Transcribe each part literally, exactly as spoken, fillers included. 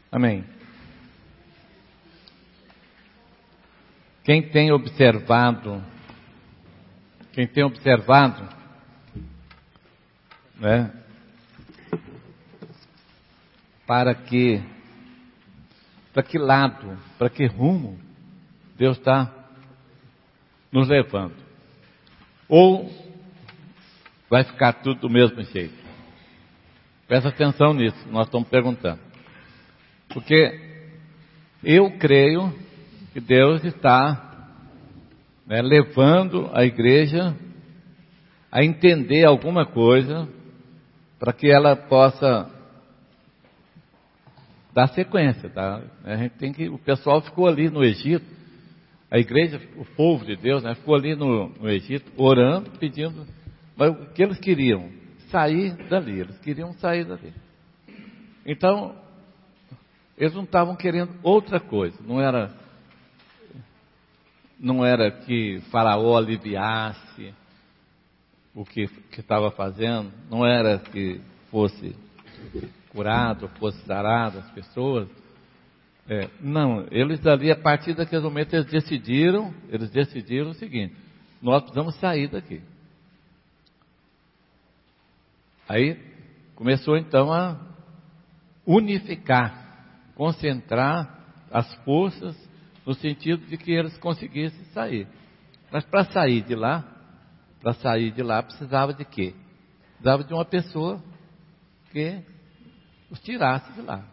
Amém. Quem tem observado, quem tem observado, né, para que, para que lado, para que rumo Deus está nos levando? Ou vai ficar tudo do mesmo jeito? Presta atenção nisso, nós estamos perguntando. Porque eu creio que Deus está, né, levando a igreja a entender alguma coisa para que ela possa dar sequência, tá? A gente tem que, o pessoal ficou ali no Egito, a igreja, o povo de Deus, né, ficou ali no, no Egito orando, pedindo, mas o que eles queriam? Sair dali, eles queriam sair dali. Então, eles não estavam querendo outra coisa, não era, não era que Faraó aliviasse o que estava fazendo, não era que fosse curado, fosse sarado as pessoas. É, não, eles ali, a partir daquele momento, eles decidiram, eles decidiram o seguinte: nós precisamos sair daqui. Aí começou então a unificar, concentrar as forças no sentido de que eles conseguissem sair. Mas para sair de lá, para sair de lá precisava de quê? Precisava de uma pessoa que os tirasse de lá,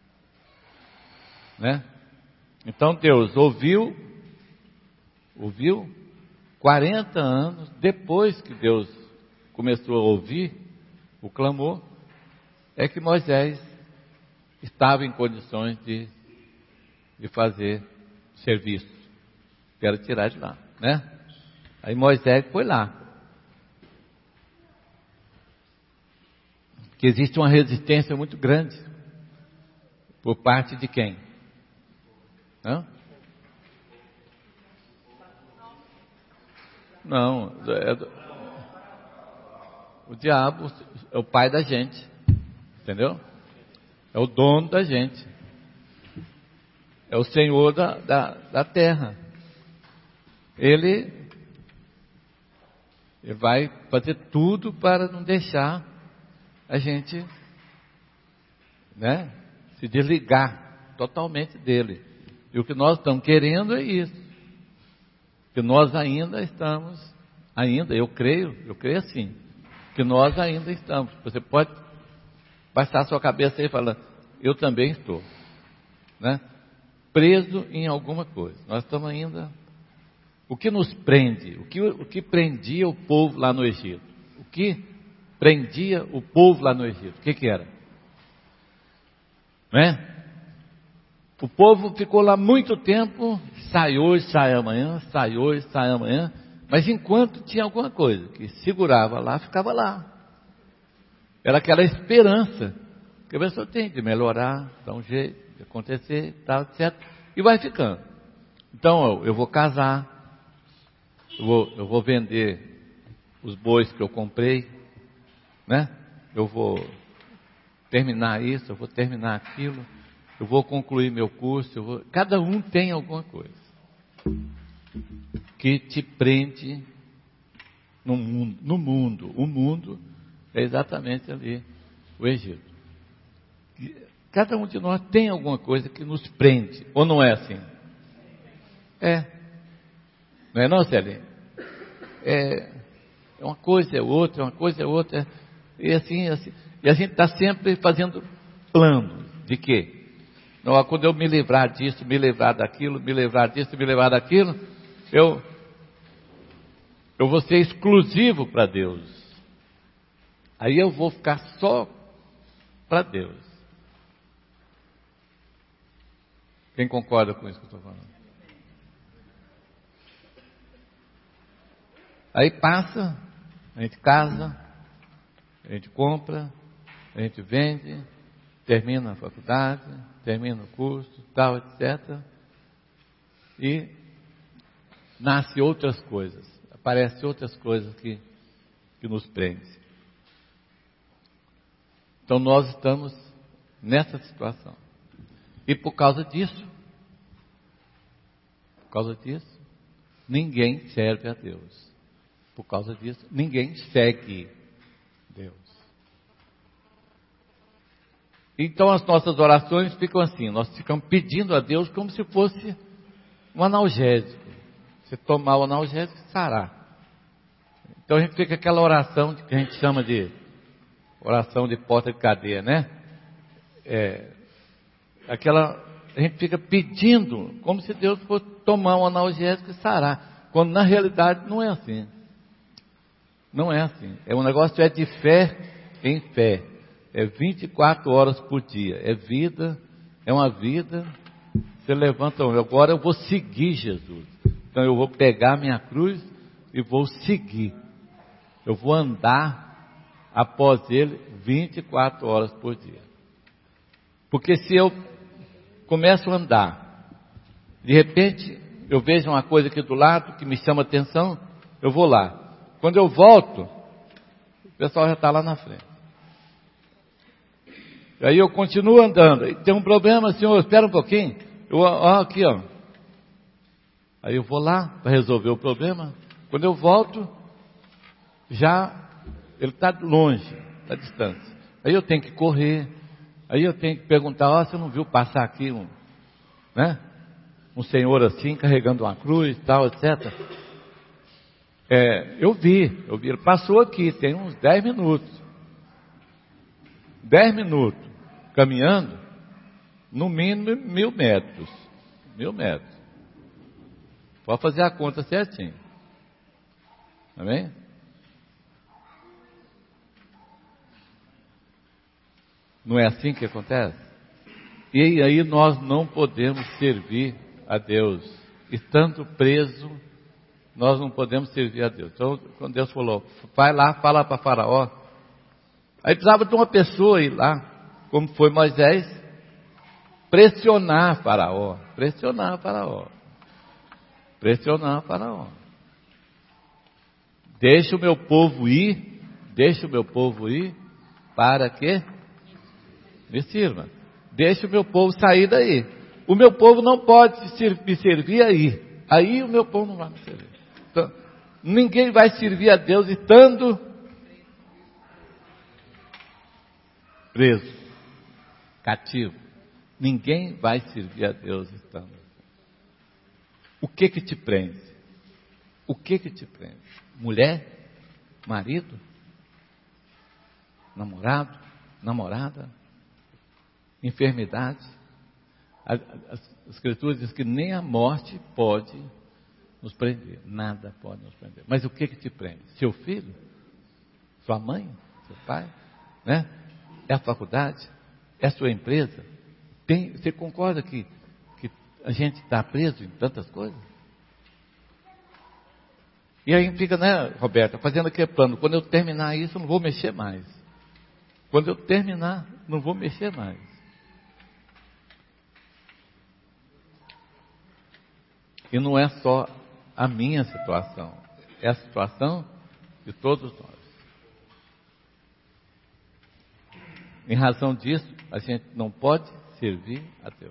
né? Então Deus ouviu, ouviu, quarenta anos depois que Deus começou a ouvir o clamor, é que Moisés estava em condições de, de fazer serviço, que era tirar de lá, né? Aí Moisés foi lá. Que existe uma resistência muito grande por parte de quem? Hã? Não, é do, o diabo é o pai da gente, entendeu? É o dono da gente, é o senhor da, da, da terra. Ele, ele vai fazer tudo para não deixar a gente, né, se desligar totalmente dele. E o que nós estamos querendo é isso. Que nós ainda estamos, ainda, eu creio, eu creio assim, que nós ainda estamos. Você pode baixar a sua cabeça aí e falar, eu também estou, né, preso em alguma coisa. Nós estamos ainda. O que nos prende? O que, o que prendia o povo lá no Egito? O que prendia o povo lá no Egito? O que que era? Né? O povo ficou lá muito tempo, sai hoje, sai amanhã, sai hoje, sai amanhã, mas enquanto tinha alguma coisa que segurava lá, ficava lá. Era aquela esperança que a pessoa tem de melhorar, dar um jeito, de acontecer, tal, etcétera. E vai ficando. Então, eu vou casar, eu vou, eu vou vender os bois que eu comprei, né? Eu vou terminar isso, eu vou terminar aquilo, eu vou concluir meu curso, eu vou... Cada um tem alguma coisa que te prende no mundo, no mundo. O mundo é exatamente ali, o Egito. Cada um de nós tem alguma coisa que nos prende, ou não é assim? É. Não é não, Celinho? É, é uma coisa é outra, uma coisa é outra, e assim, assim. E a gente está sempre fazendo plano de quê? Não, quando eu me livrar disso, me livrar daquilo, me livrar disso, me livrar daquilo, eu, eu vou ser exclusivo para Deus. Aí eu vou ficar só para Deus. Quem concorda com isso que eu estou falando? Aí passa, a gente casa, a gente compra, a gente vende, termina a faculdade, termina o curso, tal, etcétera. E nasce outras coisas, aparecem outras coisas que, que nos prendem. Então nós estamos nessa situação. E por causa disso, por causa disso, ninguém serve a Deus. Por causa disso, ninguém segue Deus. Então as nossas orações ficam assim, nós ficamos pedindo a Deus como se fosse um analgésico. Você tomar o analgésico, sarar. Então a gente fica aquela oração que a gente chama de oração de porta de cadeia, né? É, aquela, a gente fica pedindo como se Deus fosse tomar um analgésico e sarar. Quando na realidade não é assim. Não é assim. É um negócio é de fé em fé. É vinte e quatro horas por dia. É vida, é uma vida. Você levanta, agora eu vou seguir Jesus. Então eu vou pegar minha cruz e vou seguir. Eu vou andar após Ele vinte e quatro horas por dia. Porque se eu começo a andar, de repente eu vejo uma coisa aqui do lado que me chama atenção, eu vou lá. Quando eu volto, o pessoal já está lá na frente. Aí eu continuo andando. Tem um problema, senhor, espera um pouquinho. Eu, ó, aqui, ó. Aí eu vou lá para resolver o problema. Quando eu volto, já ele está longe, está distante. Aí eu tenho que correr. Aí eu tenho que perguntar, ó, você não viu passar aqui um, né? Um senhor assim, carregando uma cruz, tal, etcétera. É, eu vi, eu vi, ele passou aqui, tem uns dez minutos. Dez minutos, caminhando, no mínimo mil metros. Mil metros. Pode fazer a conta certinho. Amém? Não é assim que acontece? E aí nós não podemos servir a Deus. Estando preso, nós não podemos servir a Deus. Então, quando Deus falou, vai lá, fala para Faraó. Aí precisava de uma pessoa ir lá, como foi Moisés, pressionar Faraó. Pressionar Faraó. Pressionar Faraó. Deixa o meu povo ir, deixa o meu povo ir, para que me sirva. Deixa o meu povo sair daí. O meu povo não pode me servir aí. Aí o meu povo não vai me servir. Então, ninguém vai servir a Deus estando preso, cativo. Ninguém vai servir a Deus estando. O que que te prende? O que que te prende? Mulher? Marido? Namorado? Namorada? Enfermidade? As Escrituras diz que nem a morte pode nos prender. Nada pode nos prender. Mas o que que te prende? Seu filho? Sua mãe? Seu pai? Né? É a faculdade? É a sua empresa? Tem, você concorda que, que a gente está preso em tantas coisas? E aí fica, né, Roberta, fazendo aquele plano. Quando eu terminar isso, eu não vou mexer mais. Quando eu terminar, não vou mexer mais. E não é só a minha situação, é a situação de todos nós. Em razão disso, a gente não pode servir a Deus.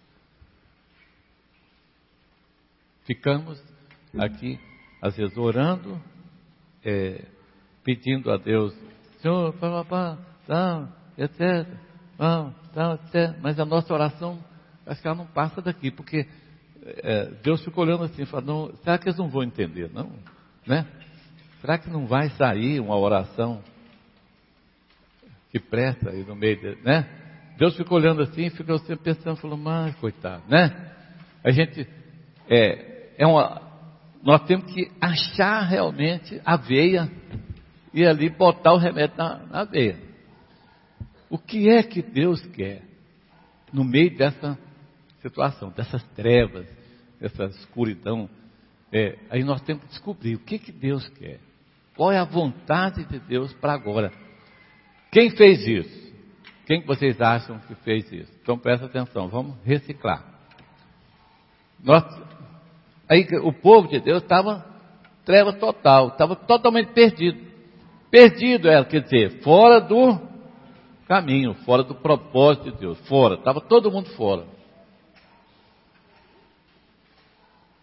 Ficamos aqui, às vezes, orando, é, pedindo a Deus, Senhor, papapá, tal, etcétera, tal, tal, etcétera. Mas a nossa oração, acho que ela não passa daqui, porque é, Deus ficou olhando assim, falando, será que eles não vão entender, não? Né? Será que não vai sair uma oração que presta aí no meio, de, né? Deus ficou olhando assim e ficou sempre pensando, falou, mas coitado, né? A gente, é, é uma, nós temos que achar realmente a veia e ali botar o remédio na, na veia. O que é que Deus quer no meio dessa situação, dessas trevas, dessa escuridão? É, aí nós temos que descobrir o que, que Deus quer. Qual é a vontade de Deus para agora? Quem fez isso? Quem que vocês acham que fez isso? Então presta atenção, vamos reciclar. Nós, aí o povo de Deus estava treva total, estava totalmente perdido. Perdido era, quer dizer, fora do caminho, fora do propósito de Deus, fora, estava todo mundo fora.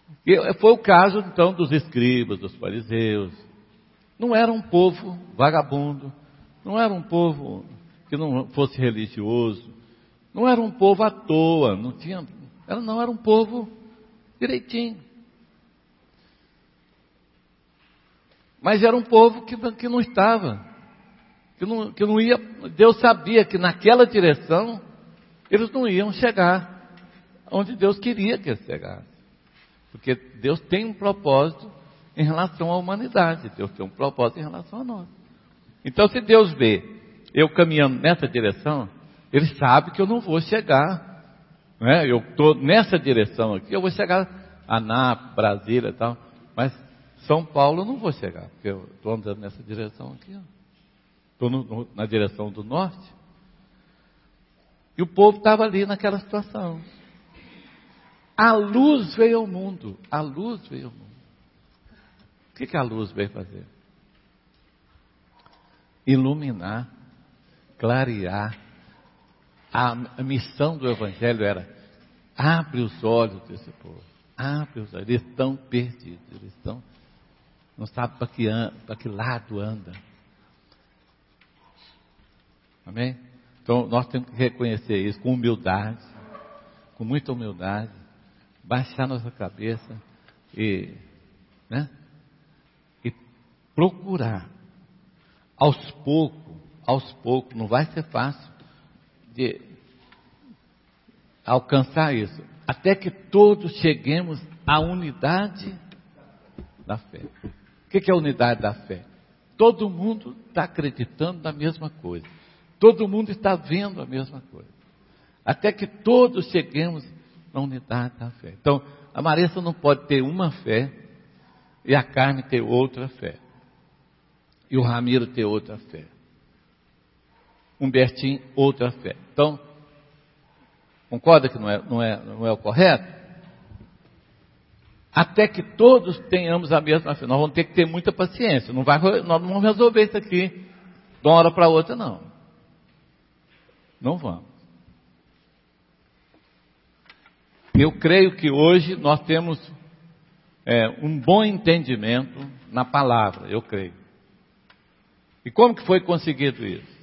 E foi o caso, então, dos escribas, dos fariseus. Não era um povo vagabundo, não era um povo que não fosse religioso, não era um povo à toa, não tinha, era, não era um povo direitinho. Mas era um povo que, que não estava, que não, que não ia, Deus sabia que naquela direção eles não iam chegar onde Deus queria que eles chegassem. Porque Deus tem um propósito em relação à humanidade, Deus tem um propósito em relação a nós. Então, se Deus vê eu caminhando nessa direção, Ele sabe que eu não vou chegar, né? Eu estou nessa direção aqui, eu vou chegar a Anápolis, Brasília e tal, mas São Paulo eu não vou chegar, porque eu estou andando nessa direção aqui, estou na direção do norte. E o povo estava ali naquela situação. A luz veio ao mundo, a luz veio ao mundo. O que, que a luz veio fazer? Iluminar, clarear. A, a missão do Evangelho era: abre os olhos desse povo, abre os olhos. Eles estão perdidos, eles estão, não sabem para que, para que lado anda. Amém? Então nós temos que reconhecer isso com humildade, com muita humildade, baixar nossa cabeça e, né? E procurar, aos poucos, aos poucos, não vai ser fácil de alcançar isso, até que todos cheguemos à unidade da fé. O que é a unidade da fé? Todo mundo está acreditando na mesma coisa, todo mundo está vendo a mesma coisa, até que todos cheguemos na unidade da fé. Então, a Marissa não pode ter uma fé e a Carmen ter outra fé, e o Ramiro ter outra fé, Humbertinho outra fé. Então, concorda que não é, não é, não é o correto? Até que todos tenhamos a mesma fé. Nós vamos ter que ter muita paciência. Não vai, nós não vamos resolver isso aqui de uma hora para outra, não. Não vamos. Eu creio que hoje nós temos é, um bom entendimento na palavra, eu creio. E como que foi conseguido isso?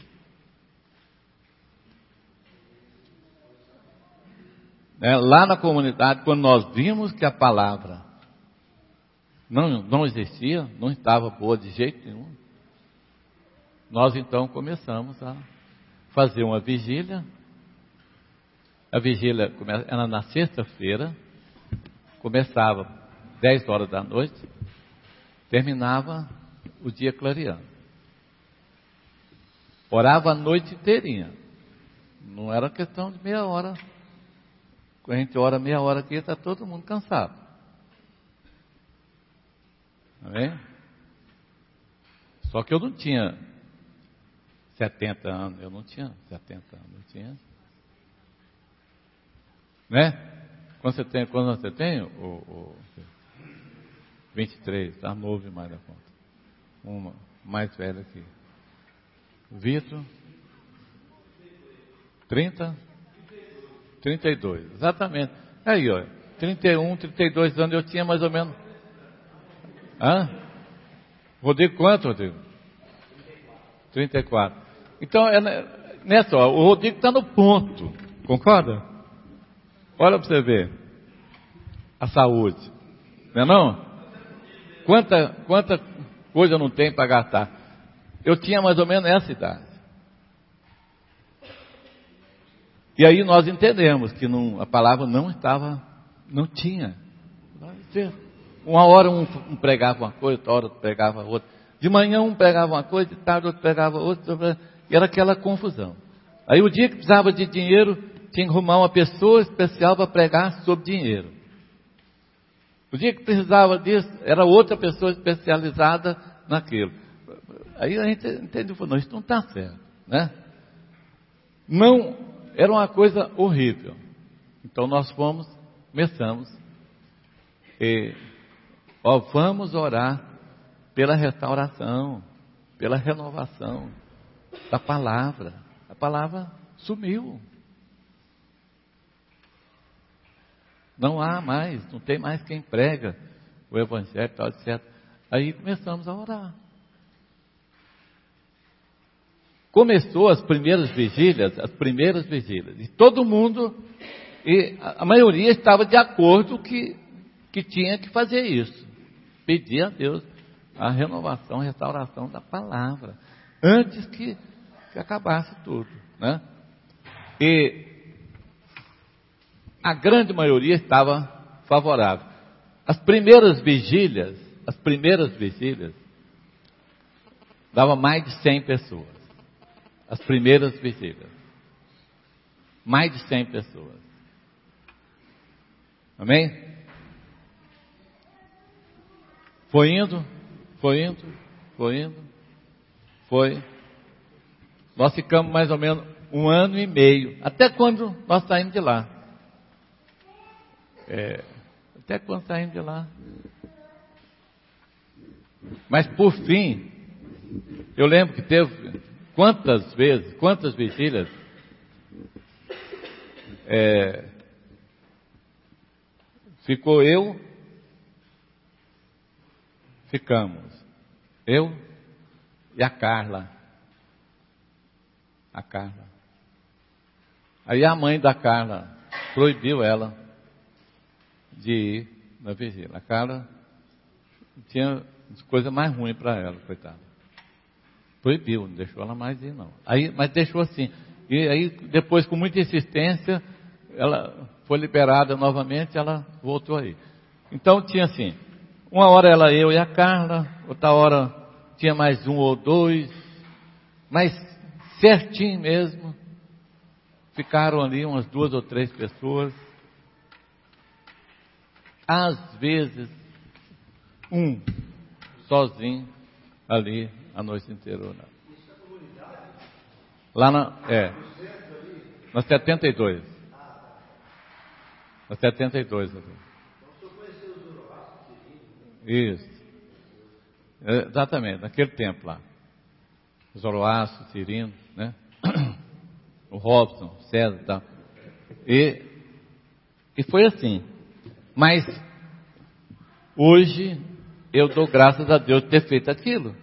É, lá na comunidade, quando nós vimos que a palavra não, não existia, não estava boa de jeito nenhum, nós então começamos a fazer uma vigília. A vigília era na sexta-feira, começava dez horas da noite, terminava o dia clareando. Orava a noite inteirinha, não era questão de meia hora. Quando a gente ora meia hora aqui, está todo mundo cansado. Amém? Só que eu não tinha setenta anos, eu não tinha setenta anos, eu tinha, né? Quando você tem, quando você tem, o, o vinte e três, está novo demais da conta. Uma mais velha aqui. Vitor, trinta? trinta e dois, exatamente. Aí, ó, trinta e um, trinta e dois anos eu tinha mais ou menos. Hã? Rodrigo, quanto, Rodrigo? trinta e quatro. Então, é nessa, ó, o Rodrigo está no ponto, concorda? Olha para você ver a saúde, não é não? Quanta, quanta coisa não tem para gastar? Eu tinha mais ou menos essa idade. E aí nós entendemos que não, a palavra não estava, não tinha. Uma hora um, um pregava uma coisa, outra hora outro pregava outra. De manhã um pregava uma coisa, de tarde outro pregava outra. E era aquela confusão. Aí o dia que precisava de dinheiro, tinha que arrumar uma pessoa especial para pregar sobre dinheiro. O dia que precisava disso, era outra pessoa especializada naquilo. Aí a gente entendeu, não, isso não está certo, né? Não... Era uma coisa horrível. Então nós fomos, começamos, e, ó, vamos orar pela restauração, pela renovação da palavra. A palavra sumiu. Não há mais, não tem mais quem prega o Evangelho, tal, etcétera. Aí começamos a orar. Começou as primeiras vigílias, as primeiras vigílias, e todo mundo, e a maioria estava de acordo que, que tinha que fazer isso. Pedir a Deus a renovação, a restauração da palavra, antes que, que acabasse tudo, né? E a grande maioria estava favorável. As primeiras vigílias, as primeiras vigílias, dava mais de cem pessoas. As primeiras vigílias. Mais de cem pessoas. Amém? Foi indo, foi indo, foi indo, foi. Nós ficamos mais ou menos um ano e meio. Até quando nós saímos de lá. É, até quando saímos de lá. Mas por fim, eu lembro que teve quantas vezes, quantas vigílias, é, ficou eu, ficamos, eu e a Carla, a Carla. Aí a mãe da Carla proibiu ela de ir na vigília. A Carla tinha coisa mais ruim para ela, coitada. Proibiu, não deixou ela mais ir, não. Aí, mas deixou assim. E aí, depois, com muita insistência, ela foi liberada novamente, ela voltou aí. Então, tinha assim, uma hora ela, eu e a Carla, outra hora tinha mais um ou dois, mas certinho mesmo, ficaram ali umas duas ou três pessoas. Às vezes, um sozinho ali a noite inteira. Lá na, é, na setenta e dois. Na setenta e dois. Isso. É, exatamente, naquele tempo lá. Zoroastro, Cirino, né? O Robson, César e tal. E, e foi assim. Mas hoje eu dou graças a Deus de ter feito aquilo.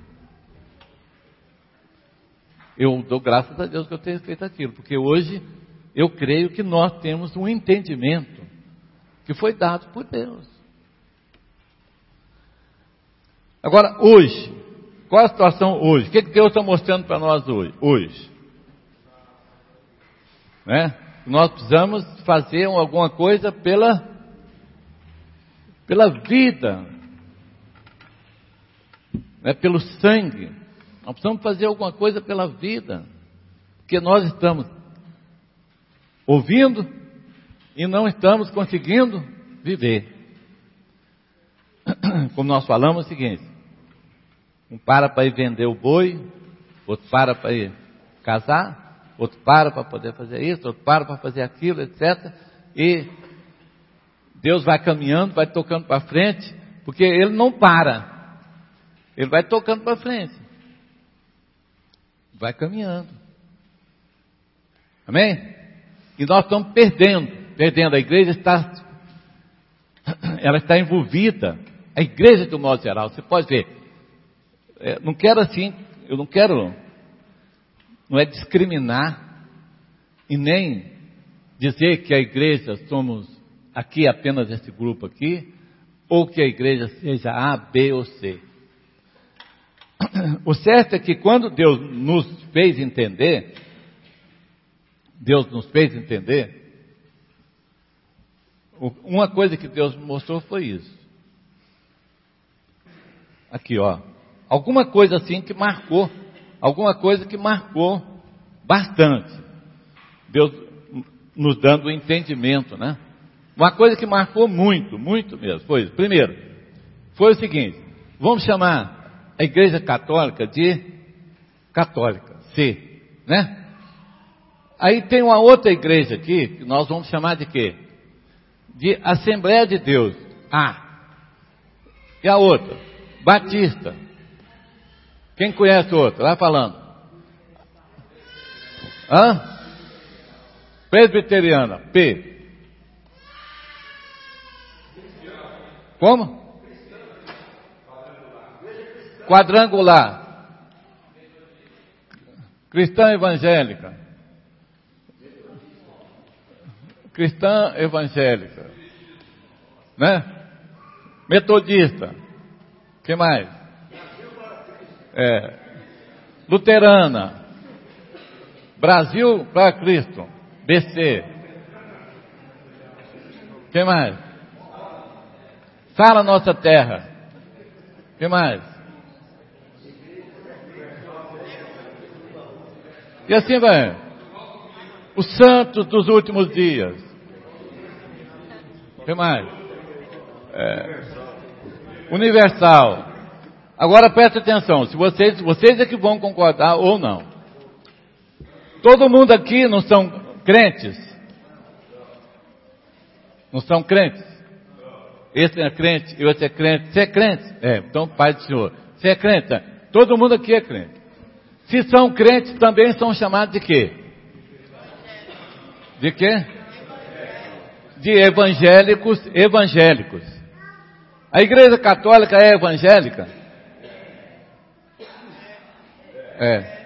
Eu dou graças a Deus que eu tenho feito aquilo, porque hoje eu creio que nós temos um entendimento que foi dado por Deus. Agora, hoje, qual a situação hoje? O que Deus está mostrando para nós hoje? Hoje, né? Nós precisamos fazer alguma coisa pela, pela vida, né? Pelo sangue. Nós precisamos fazer alguma coisa pela vida, porque nós estamos ouvindo e não estamos conseguindo viver. Como nós falamos, é o seguinte: um para para ir vender o boi, outro para para ir casar, outro para para poder fazer isso, outro para para fazer aquilo, etcétera. E Deus vai caminhando, vai tocando para frente, porque Ele não para, Ele vai tocando para frente. Vai caminhando. Amém? E nós estamos perdendo, perdendo. A igreja está, ela está envolvida. A igreja de um modo geral, você pode ver. É, não quero assim, eu não quero, não é discriminar e nem dizer que a igreja somos aqui apenas esse grupo aqui, ou que a igreja seja A, B ou C. O certo é que quando Deus nos fez entender, Deus nos fez entender, uma coisa que Deus mostrou foi isso. Aqui, ó. Alguma coisa assim que marcou, alguma coisa que marcou bastante. Deus nos dando o entendimento, né? Uma coisa que marcou muito, muito mesmo, foi isso. Primeiro, foi o seguinte: vamos chamar a igreja católica de católica, C, né? Aí tem uma outra igreja aqui, que nós vamos chamar de quê? De Assembleia de Deus, A. E a outra? Batista. Quem conhece outra? Vai falando. Hã? Presbiteriana, P. Como? Quadrangular. Cristã evangélica. Cristã evangélica. Né? Metodista. O que mais? É. Luterana. Brasil para Cristo. B C. O que mais? Sara Nossa Terra. O que mais? E assim vai. Os santos dos últimos dias. O que mais? É, universal. Agora preste atenção. Se vocês, vocês é que vão concordar ou não. Todo mundo aqui não são crentes? Não são crentes? Esse é crente, esse é crente. Você é crente? É, então Pai do Senhor. Você é crente? É. Todo mundo aqui é crente. Se são crentes, também são chamados de quê? De quê? De evangélicos evangélicos. A Igreja Católica é evangélica? É.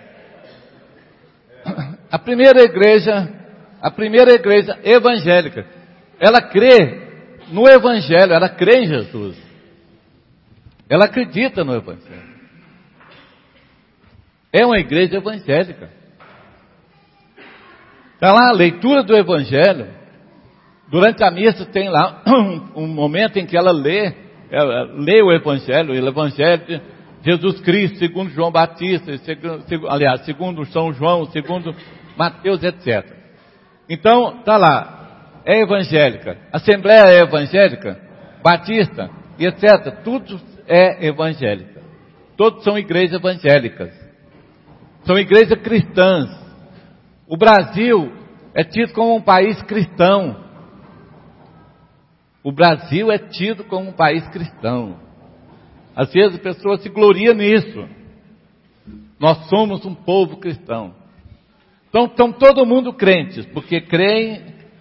A primeira igreja, a primeira igreja evangélica, ela crê no Evangelho, ela crê em Jesus. Ela acredita no Evangelho. É uma igreja evangélica. Está lá a leitura do Evangelho. Durante a missa tem lá um, um momento em que ela lê, ela lê o Evangelho, o Evangelho de Jesus Cristo, segundo João Batista, segundo, aliás, segundo São João, segundo Mateus, etcétera. Então, está lá, é evangélica, Assembleia é evangélica, Batista, e etcétera. Tudo é evangélica. Todos são igrejas evangélicas. São igrejas cristãs. O Brasil é tido como um país cristão. O Brasil é tido como um país cristão. Às vezes a pessoa se gloria nisso. Nós somos um povo cristão. Então estão todo mundo crentes, porque creem.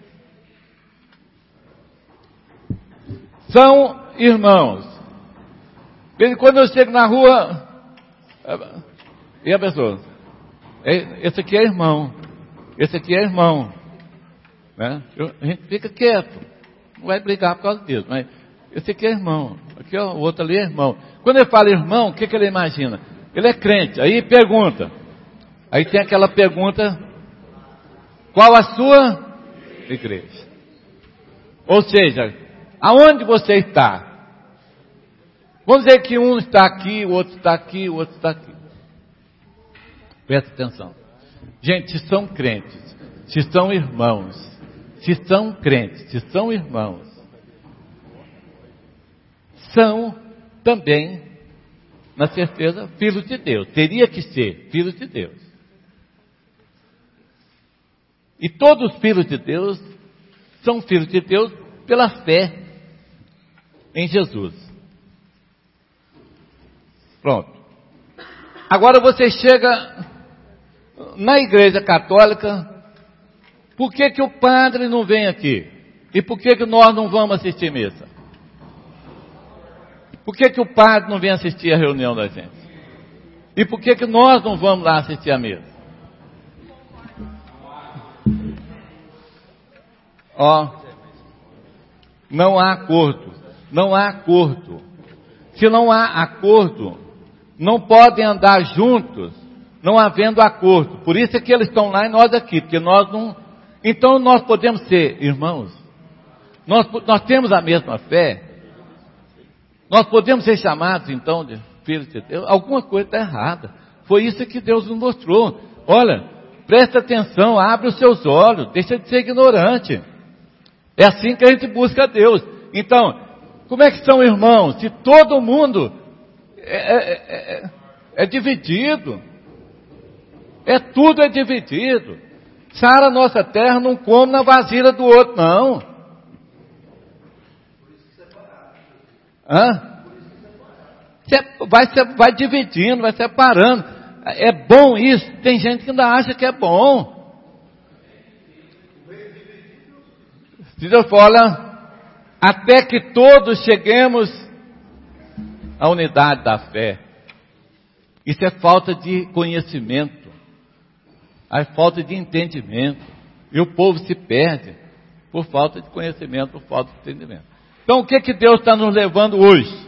São irmãos. Quando eu chego na rua, e a pessoa? Esse aqui é irmão. Esse aqui é irmão. Né? Eu, a gente fica quieto. Não vai brigar por causa disso. Mas esse aqui é irmão. Aqui, ó, o outro ali é irmão. Quando ele fala irmão, o que, que ele imagina? Ele é crente. Aí pergunta. Aí tem aquela pergunta: qual a sua igreja? Ou seja, aonde você está? Vamos dizer que um está aqui, o outro está aqui, o outro está aqui. Presta atenção. Gente, se são crentes, se são irmãos, se são crentes, se são irmãos, são também, na certeza, filhos de Deus. Teria que ser filhos de Deus. E todos os filhos de Deus são filhos de Deus pela fé em Jesus. Pronto. Agora você chega na igreja católica. Por que que o padre não vem aqui? E por que que nós não vamos assistir missa? Por que que o padre não vem assistir a reunião da gente? E por que que nós não vamos lá assistir a missa? Ó, não há acordo. Não há acordo. Se não há acordo, não podem andar juntos, não havendo acordo. Por isso é que eles estão lá e nós aqui, porque nós não... Então nós podemos ser irmãos. Nós, nós temos a mesma fé. Nós podemos ser chamados, então, de filhos de Deus. Alguma coisa está errada. Foi isso que Deus nos mostrou. Olha, presta atenção, abre os seus olhos, deixa de ser ignorante. É assim que a gente busca a Deus. Então, como é que são irmãos? Se todo mundo é, é, é, é dividido. É tudo é dividido. Sara Nossa Terra não come na vasilha do outro, não. Hã? Vai, vai dividindo, vai separando. É bom isso. Tem gente que ainda acha que é bom. Se Deus fala, olha, até que todos cheguemos à unidade da fé. Isso é falta de conhecimento, é falta de entendimento, e o povo se perde por falta de conhecimento, por falta de entendimento. Então o que que Deus está nos levando hoje?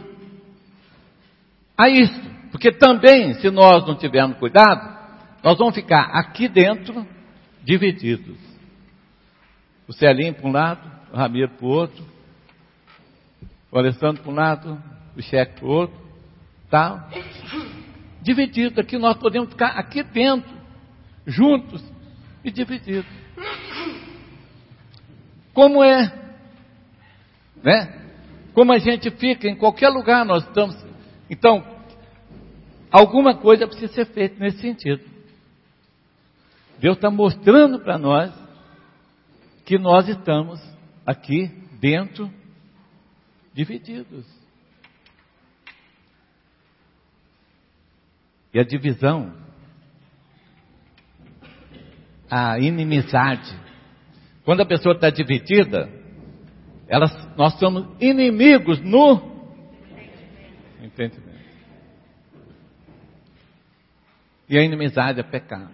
A isso, porque também, se nós não tivermos cuidado, nós vamos ficar aqui dentro divididos. O Celinho para um lado, o Ramiro para o outro, o Alessandro para um lado, o Cheque para o outro, tá? Dividido. Aqui nós podemos ficar aqui dentro, juntos e divididos. Como é, né? Como a gente fica em qualquer lugar, nós estamos. Então, alguma coisa precisa ser feita nesse sentido. Deus está mostrando para nós que nós estamos aqui dentro, divididos. E a divisão, a inimizade, quando a pessoa está dividida, ela, nós somos inimigos no entendimento. E a inimizade é pecado.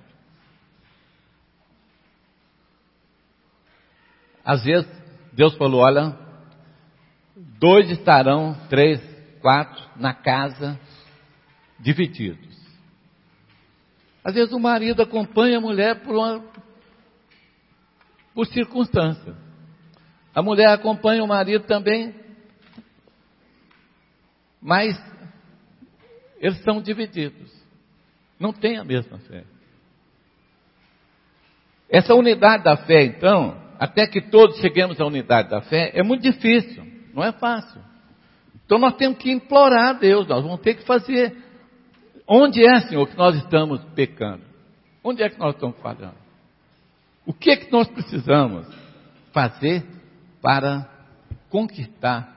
Às vezes, Deus falou, olha, dois estarão, três, quatro, na casa, divididos. Às vezes o marido acompanha a mulher por, uma, por circunstância. A mulher acompanha o marido também, mas eles são divididos. Não tem a mesma fé. Essa unidade da fé, então, até que todos cheguemos à unidade da fé, é muito difícil, não é fácil. Então nós temos que implorar a Deus, nós vamos ter que fazer. Onde é, Senhor, que nós estamos pecando? Onde é que nós estamos falhando? O que é que nós precisamos fazer para conquistar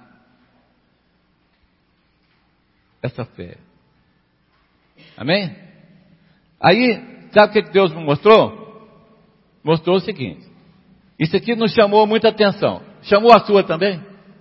essa fé? Amém? Aí, sabe o que Deus me mostrou? Mostrou o seguinte. Isso aqui nos chamou muita atenção. Chamou a sua também?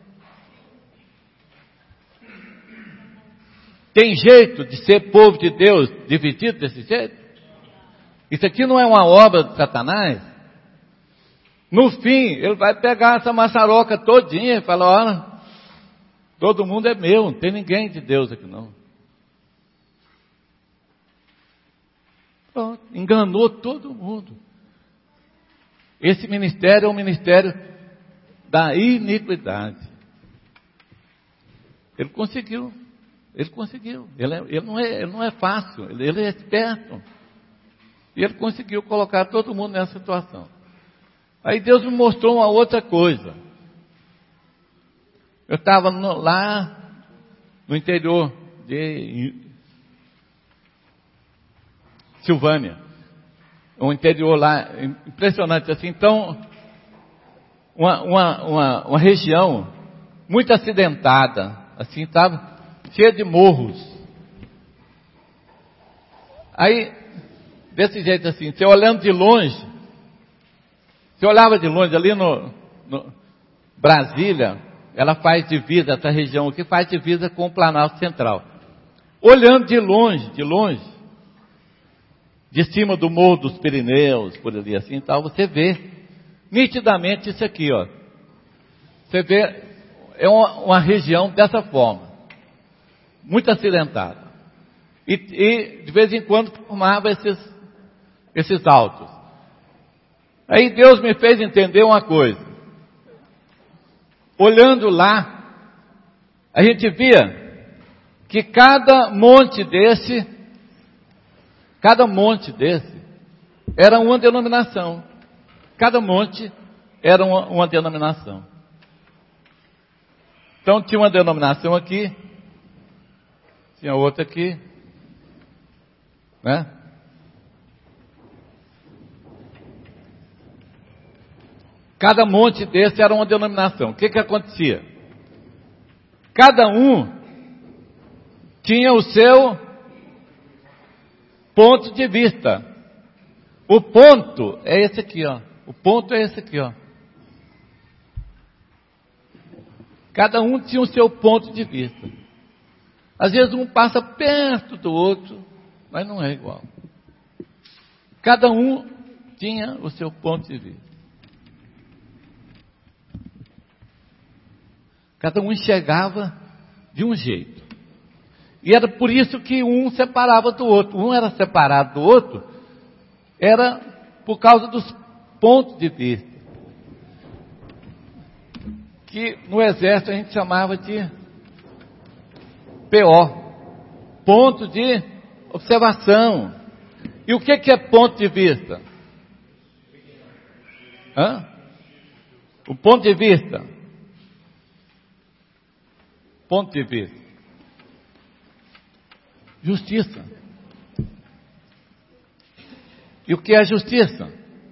Tem jeito de ser povo de Deus dividido desse jeito? Isso aqui não é uma obra de Satanás? No fim, ele vai pegar essa maçaroca todinha e falar, olha, todo mundo é meu, não tem ninguém de Deus aqui não. Pronto, enganou todo mundo. Esse ministério é um ministério da iniquidade. Ele conseguiu. Ele conseguiu. Ele, é, ele, não, é, ele não é fácil. Ele, ele é esperto. E ele conseguiu colocar todo mundo nessa situação. Aí Deus me mostrou uma outra coisa. Eu estava no, lá no interior de Silvânia. Um interior lá impressionante assim. Então, uma, uma, uma, uma região muito acidentada. Assim, estava cheia de morros. Aí, desse jeito assim, você olhando de longe, você olhava de longe ali no, no Brasília, ela faz divisa, essa região aqui faz divisa com o Planalto Central. Olhando de longe, de longe, de cima do Morro dos Pirineus, por ali assim e tal, você vê nitidamente isso aqui, ó. Você vê, é uma, uma região dessa forma, muito acidentada. E, e de vez em quando formava esses, esses altos. Aí Deus me fez entender uma coisa. Olhando lá, a gente via que cada monte desse, cada monte desse, era uma denominação. Cada monte era uma, uma denominação. Então tinha uma denominação aqui, tinha outra aqui, né? Cada monte desse era uma denominação. O que que acontecia? Cada um tinha o seu ponto de vista. O ponto é esse aqui, ó. O ponto é esse aqui, ó. Cada um tinha o seu ponto de vista. Às vezes um passa perto do outro, mas não é igual. Cada um tinha o seu ponto de vista. Cada um enxergava de um jeito. E era por isso que um separava do outro. Um era separado do outro, era por causa dos pontos de vista. Que no exército a gente chamava de P O, ponto de observação. E o que, que é ponto de vista? Hã? O ponto de vista. Ponto de vista. Justiça. E o que é justiça?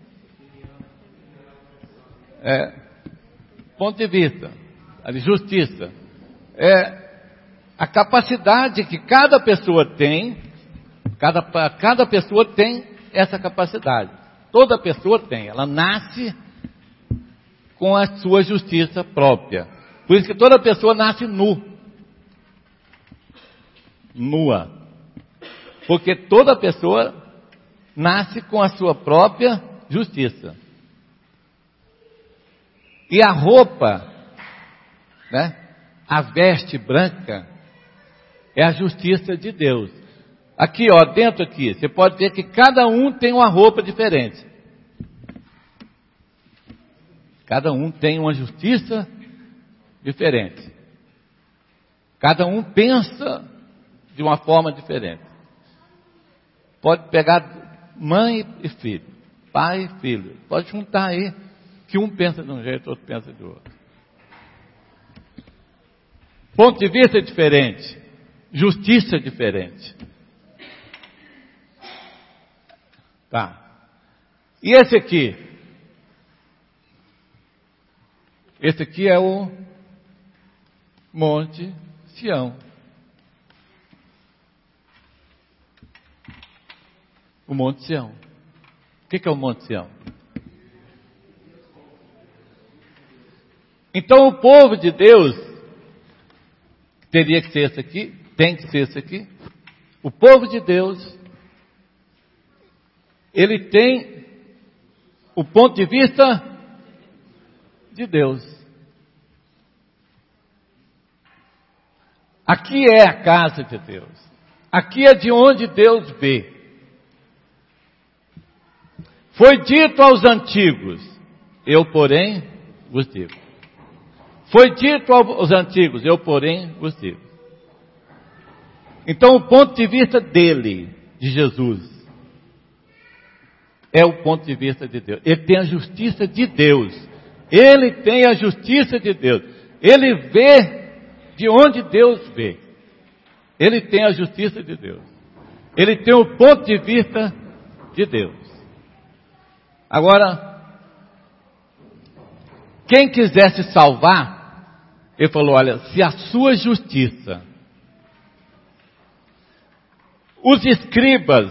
É ponto de vista, a justiça, é a capacidade que cada pessoa tem, cada, cada pessoa tem essa capacidade, toda pessoa tem, ela nasce com a sua justiça própria, por isso que toda pessoa nasce nu, nua, porque toda pessoa nasce com a sua própria justiça. E a roupa, né, a veste branca, é a justiça de Deus. Aqui, ó, dentro aqui, você pode ver que cada um tem uma roupa diferente. Cada um tem uma justiça diferente. Cada um pensa de uma forma diferente. Pode pegar mãe e filho, pai e filho, pode juntar aí. Que um pensa de um jeito, outro pensa de outro. Ponto de vista diferente. Justiça diferente. Tá. E esse aqui? Esse aqui é o Monte Sião. O Monte Sião. O que é o Monte Sião? Então o povo de Deus, teria que ser esse aqui, tem que ser esse aqui, o povo de Deus, ele tem o ponto de vista de Deus. Aqui é a casa de Deus, aqui é de onde Deus vê. Foi dito aos antigos, eu porém vos digo. Foi dito aos antigos, eu porém vos digo. Então o ponto de vista dele, de Jesus, é o ponto de vista de Deus. Ele tem a justiça de Deus. Ele tem a justiça de Deus. Ele vê de onde Deus vê. Ele tem a justiça de Deus. Ele tem o ponto de vista de Deus. Agora, quem quiser se salvar, ele falou, olha, se a sua justiça, os escribas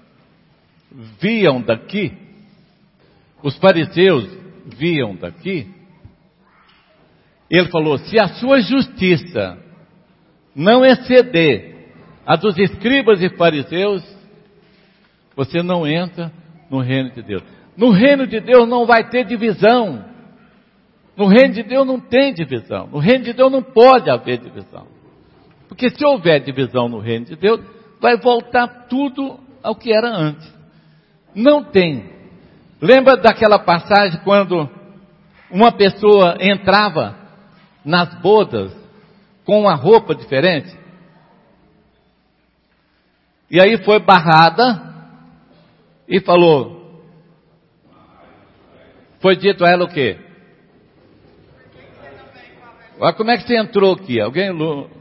viam daqui, os fariseus viam daqui, ele falou, se a sua justiça não exceder a dos escribas e fariseus, você não entra no reino de Deus. No reino de Deus não vai ter divisão. No reino de Deus não tem divisão. No reino de Deus não pode haver divisão. Porque se houver divisão no reino de Deus, vai voltar tudo ao que era antes. Não tem. Lembra daquela passagem quando uma pessoa entrava nas bodas com uma roupa diferente? E aí foi barrada e falou, foi dito a ela o quê? Olha, como é que você entrou aqui? Alguém...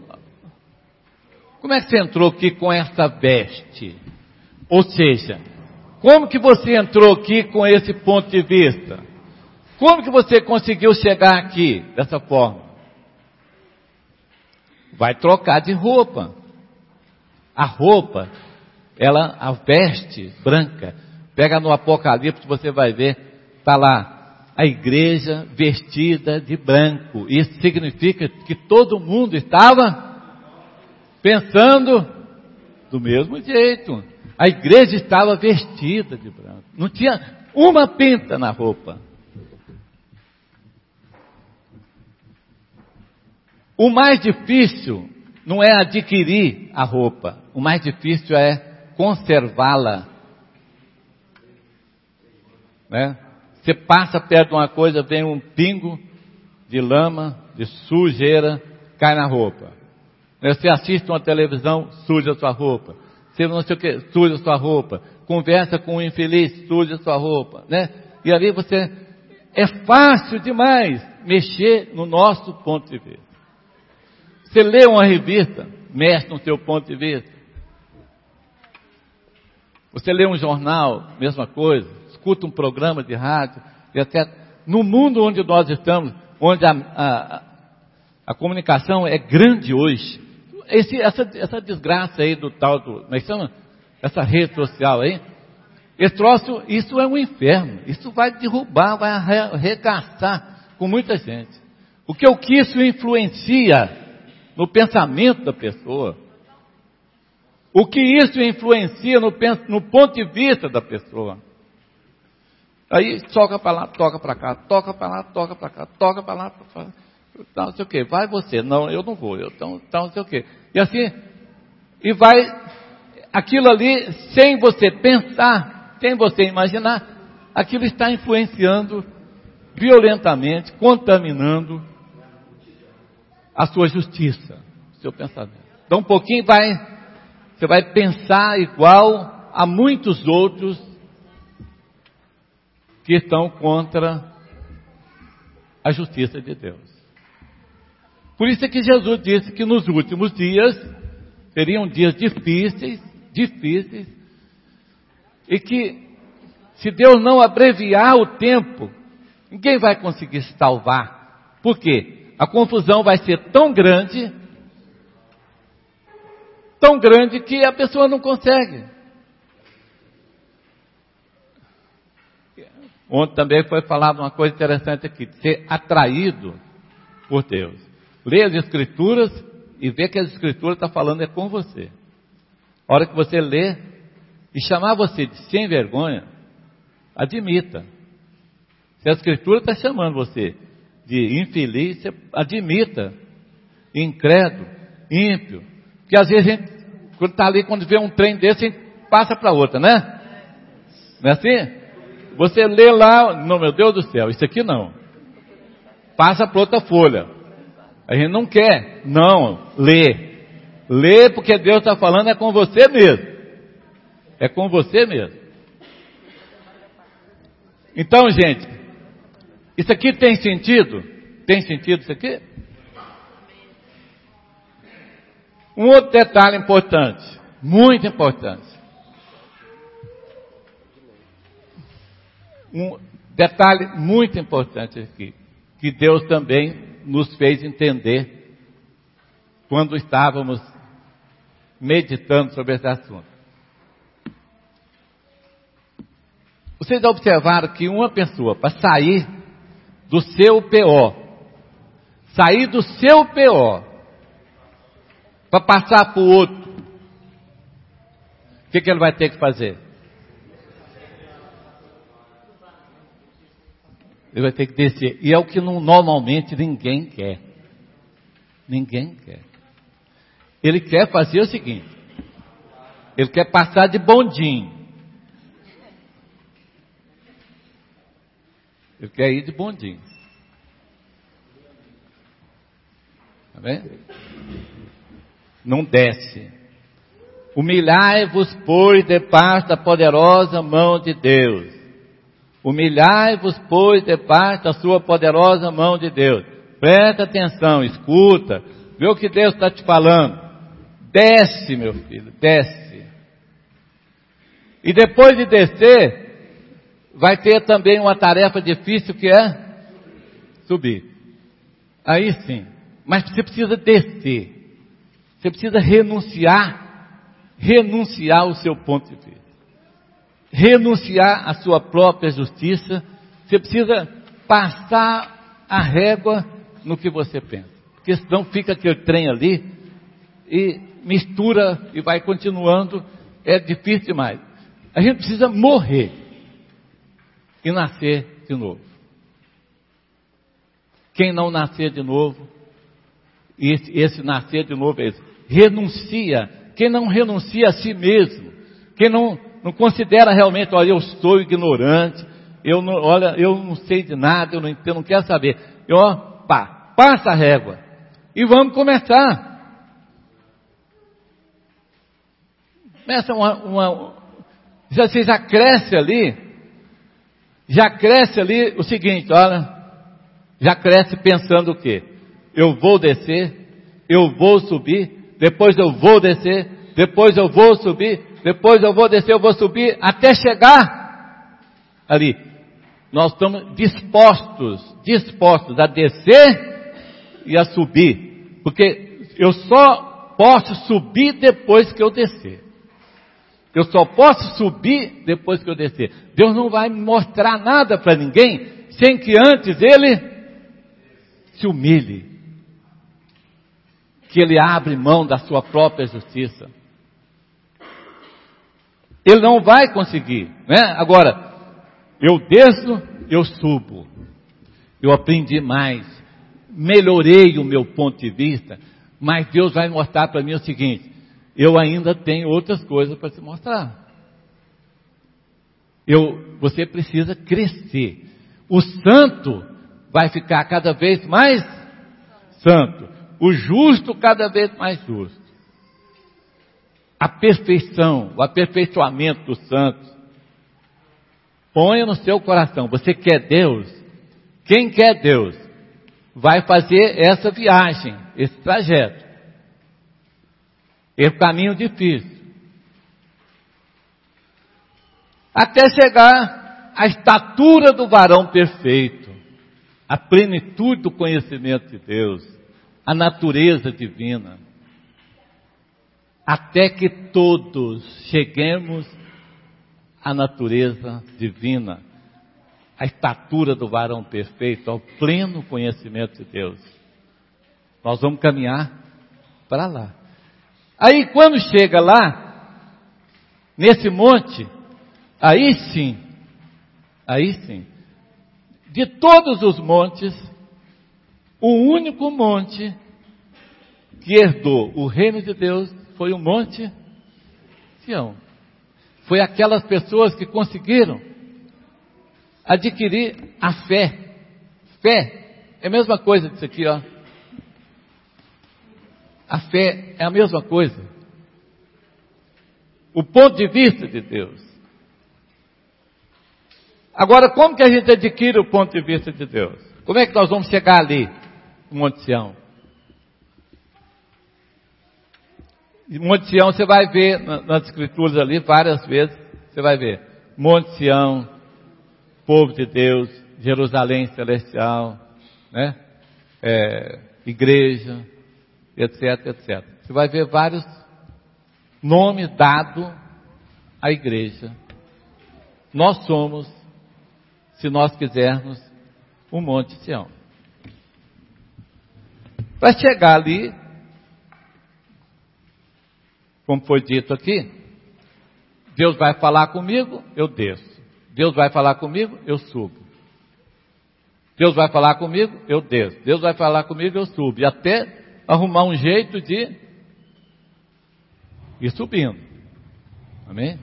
Como é que você entrou aqui com essa veste? Ou seja, como que você entrou aqui com esse ponto de vista? Como que você conseguiu chegar aqui dessa forma? Vai trocar de roupa. A roupa, ela, a veste branca, pega no Apocalipse, você vai ver, está lá, a igreja vestida de branco. Isso significa que todo mundo estava pensando do mesmo jeito. A igreja estava vestida de branco. Não tinha uma pinta na roupa. O mais difícil não é adquirir a roupa. O mais difícil é conservá-la. Né? Você passa perto de uma coisa, vem um pingo de lama, de sujeira, cai na roupa. Você assiste uma televisão, suja a sua roupa. Você não sei o que, suja a sua roupa. Conversa com um infeliz, suja a sua roupa. Né? E ali você... É fácil demais mexer no nosso ponto de vista. Você lê uma revista, mexe no seu ponto de vista. Você lê um jornal, mesma coisa. Escuta um programa de rádio, etcétera. No mundo onde nós estamos, onde a, a, a comunicação é grande hoje, esse, essa, essa desgraça aí do tal, do, como é que chama? Essa rede social aí, esse troço, isso é um inferno. Isso vai derrubar, vai arregaçar com muita gente. O que, o que isso influencia no pensamento da pessoa? O que isso influencia no, no ponto de vista da pessoa? Aí toca para lá, toca para cá, toca para lá, toca para cá, toca para lá, para lá, não sei o que, vai você, não, eu não vou, eu então, então não sei o que. E assim, e vai, aquilo ali, sem você pensar, sem você imaginar, aquilo está influenciando violentamente, contaminando a sua justiça, o seu pensamento. Então um pouquinho vai, você vai pensar igual a muitos outros que estão contra a justiça de Deus. Por isso é que Jesus disse que nos últimos dias seriam dias difíceis, difíceis, e que se Deus não abreviar o tempo, ninguém vai conseguir se salvar. Por quê? A confusão vai ser tão grande, tão grande que a pessoa não consegue. Ontem também foi falado uma coisa interessante aqui, de ser atraído por Deus. Lê as Escrituras e vê que as Escrituras estão falando é com você. A hora que você lê e chamar você de sem vergonha, admita. Se a Escritura está chamando você de infeliz, você admita. Incrédulo, ímpio. Porque às vezes a gente, quando está ali, quando vê um trem desse, a gente passa para outra, né? Não é assim? Você lê lá, não, meu Deus do céu, isso aqui não. Passa para outra folha. A gente não quer. Não, lê. Lê porque Deus está falando é com você mesmo. É com você mesmo. Então, gente, isso aqui tem sentido? Tem sentido isso aqui? Um outro detalhe importante, muito importante. Um detalhe muito importante aqui, que Deus também nos fez entender quando estávamos meditando sobre esse assunto. Vocês observaram que uma pessoa, para sair do seu P O, sair do seu P O, para passar para o outro, o que, que ele vai ter que fazer? Ele vai ter que descer. E é o que não, normalmente ninguém quer. Ninguém quer. Ele quer fazer o seguinte. Ele quer passar de bondinho. Ele quer ir de bondinho. Está vendo? Não desce. Humilhai-vos, pois, debaixo da poderosa mão de Deus. Humilhai-vos, pois, debaixo da sua poderosa mão de Deus. Presta atenção, escuta, vê o que Deus está te falando. Desce, meu filho, desce. E depois de descer, vai ter também uma tarefa difícil que é subir. Aí sim, mas você precisa descer. Você precisa renunciar, renunciar o seu ponto de vista. Renunciar à sua própria justiça. Você precisa passar a régua no que você pensa. Porque senão fica aquele trem ali e mistura e vai continuando. É difícil demais. A gente precisa morrer e nascer de novo. Quem não nascer de novo, esse, esse nascer de novo é esse. Renuncia. Quem não renuncia a si mesmo, quem não, não considera realmente, olha, eu sou ignorante, eu não, olha, eu não sei de nada, eu não entendo, não quero saber. Eu, ó, pá, passa a régua e vamos começar. Começa uma, uma já, você já cresce ali, já cresce ali o seguinte, olha, já cresce pensando o quê? Eu vou descer, eu vou subir, depois eu vou descer, depois eu vou subir, depois eu vou descer, eu vou subir, até chegar ali. Nós estamos dispostos, dispostos a descer e a subir, porque eu só posso subir depois que eu descer. Eu só posso subir depois que eu descer. Deus não vai mostrar nada para ninguém, sem que antes Ele se humilhe. Que Ele abre mão da sua própria justiça. Ele não vai conseguir, né? Agora, eu desço, eu subo. Eu aprendi mais, melhorei o meu ponto de vista, mas Deus vai mostrar para mim o seguinte, eu ainda tenho outras coisas para te mostrar. Eu, você precisa crescer. O santo vai ficar cada vez mais santo. O justo cada vez mais justo. A perfeição, o aperfeiçoamento dos santos. Ponha no seu coração, você quer Deus? Quem quer Deus vai fazer essa viagem, esse trajeto. É um caminho difícil. Até chegar à estatura do varão perfeito, a plenitude do conhecimento de Deus, a natureza divina, até que todos cheguemos à natureza divina, à estatura do varão perfeito, ao pleno conhecimento de Deus. Nós vamos caminhar para lá. Aí quando chega lá, nesse monte, aí sim, aí sim, de todos os montes, o único monte que herdou o reino de Deus foi o Monte Sião. Foi aquelas pessoas que conseguiram adquirir a fé. Fé é a mesma coisa disso aqui, ó. A fé é a mesma coisa. O ponto de vista de Deus. Agora, como que a gente adquire o ponto de vista de Deus? Como é que nós vamos chegar ali, no Monte Sião? Em Monte Sião você vai ver, nas escrituras ali, várias vezes, você vai ver, Monte Sião, povo de Deus, Jerusalém celestial, né? É, igreja, etc, etcétera. Você vai ver vários nomes dados à igreja. Nós somos, se nós quisermos, o Monte Sião. Para chegar ali, como foi dito aqui, Deus vai falar comigo, eu desço. Deus vai falar comigo, eu subo. Deus vai falar comigo, eu desço. Deus vai falar comigo, eu subo. E até arrumar um jeito de ir subindo. Amém?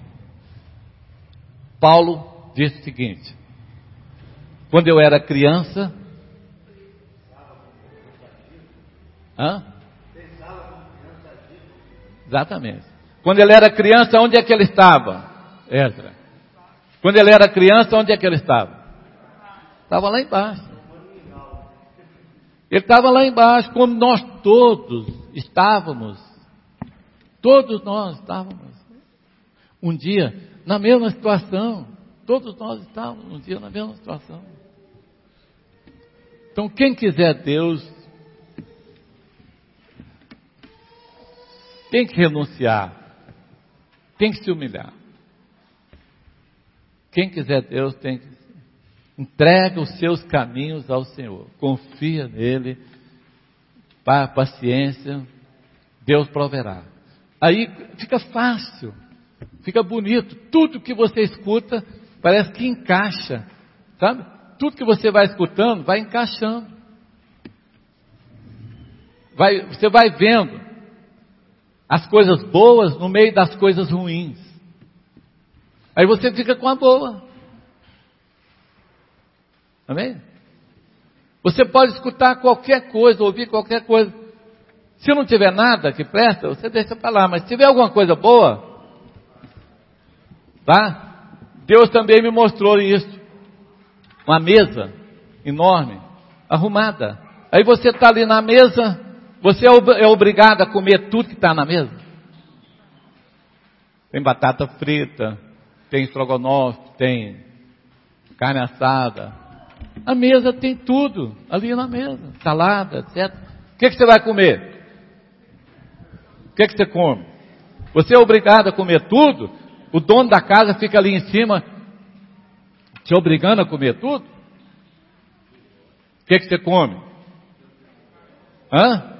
Paulo disse o seguinte: quando eu era criança, hã? Exatamente. Quando ele era criança, onde é que ele estava? Ezra. Quando ele era criança, onde é que ele estava? Estava lá embaixo. Ele estava lá embaixo, como nós todos estávamos. Todos nós estávamos. Um dia, na mesma situação. Todos nós estávamos um dia na mesma situação. Então, quem quiser Deus, tem que renunciar, tem que se humilhar. Quem quiser Deus tem que Entrega os seus caminhos ao Senhor. Confia nele. Para paciência, Deus proverá. Aí fica fácil, fica bonito. Tudo que você escuta parece que encaixa, sabe? Tudo que você vai escutando vai encaixando. Vai, você vai vendo as coisas boas no meio das coisas ruins. Aí você fica com a boa. Amém? Você pode escutar qualquer coisa, ouvir qualquer coisa. Se não tiver nada que presta, você deixa para lá. Mas se tiver alguma coisa boa, tá? Deus também me mostrou isso. Uma mesa enorme, arrumada. Aí você está ali na mesa, você é obrigado a comer tudo que está na mesa. Tem batata frita, tem estrogonofe, tem carne assada. A mesa tem tudo, ali na mesa, salada, etcétera. O que, que você vai comer? O que, que você come? Você é obrigado a comer tudo? O dono da casa fica ali em cima, te obrigando a comer tudo? O que, que você come? Hã?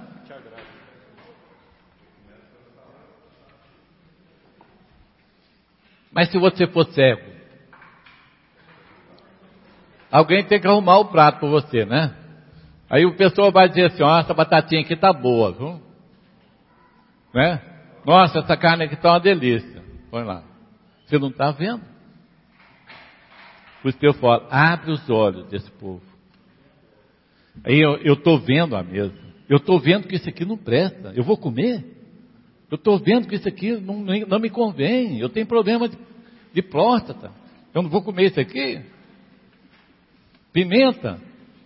Mas se você for cego, alguém tem que arrumar o prato para você, né? Aí o pessoal vai dizer assim, ó, essa batatinha aqui tá boa, viu? Né? Nossa, essa carne aqui tá uma delícia. Põe lá. Você não está vendo? Por isso que eu falo, abre os olhos desse povo. Aí eu estou vendo a mesa. Eu estou vendo que isso aqui não presta. Eu vou comer? Eu estou vendo que isso aqui não, não me convém. Eu tenho problema de, de próstata. Eu não vou comer isso aqui? Pimenta.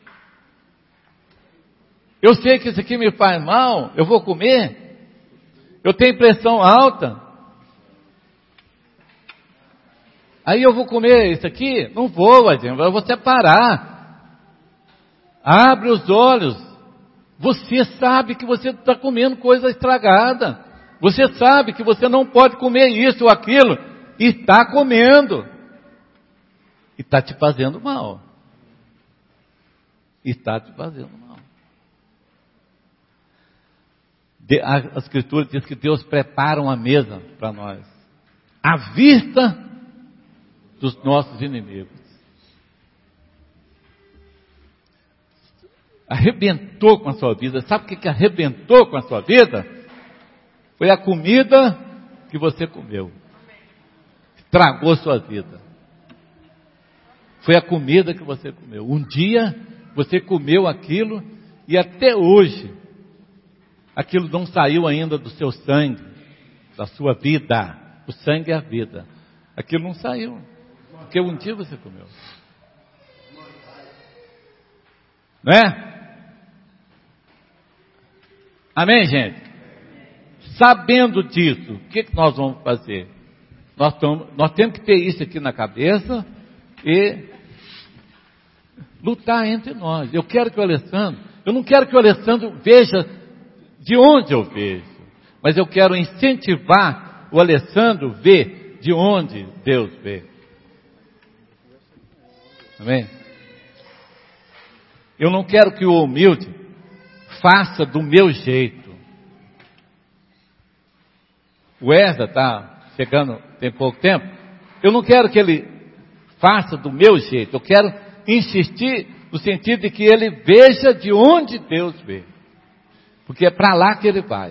Eu sei que isso aqui me faz mal, eu vou comer. Eu tenho pressão alta. Aí eu vou comer isso aqui? Não vou, eu vou separar. Abre os olhos. Você sabe que você está comendo coisa estragada. Você sabe que você não pode comer isso ou aquilo. E está comendo. E está te fazendo mal. Está te fazendo mal. A Escritura diz que Deus prepara uma mesa para nós, à vista dos nossos inimigos. Arrebentou com a sua vida. Sabe o que, que arrebentou com a sua vida? Foi a comida que você comeu. Estragou sua vida. Foi a comida que você comeu. Um dia você comeu aquilo e até hoje aquilo não saiu ainda do seu sangue, da sua vida. O sangue é a vida. Aquilo não saiu, porque um dia você comeu. Não é? Amém, gente? Sabendo disso, o que, que nós vamos fazer? Nós, tamo, nós temos que ter isso aqui na cabeça e lutar entre nós. Eu quero que o Alessandro, eu não quero que o Alessandro veja de onde eu vejo, mas eu quero incentivar o Alessandro a ver de onde Deus vê. Amém? Eu não quero que o humilde faça do meu jeito. O Herda está chegando tem pouco tempo. Eu não quero que ele faça do meu jeito. Eu quero insistir no sentido de que ele veja de onde Deus vê. Porque é para lá que ele vai.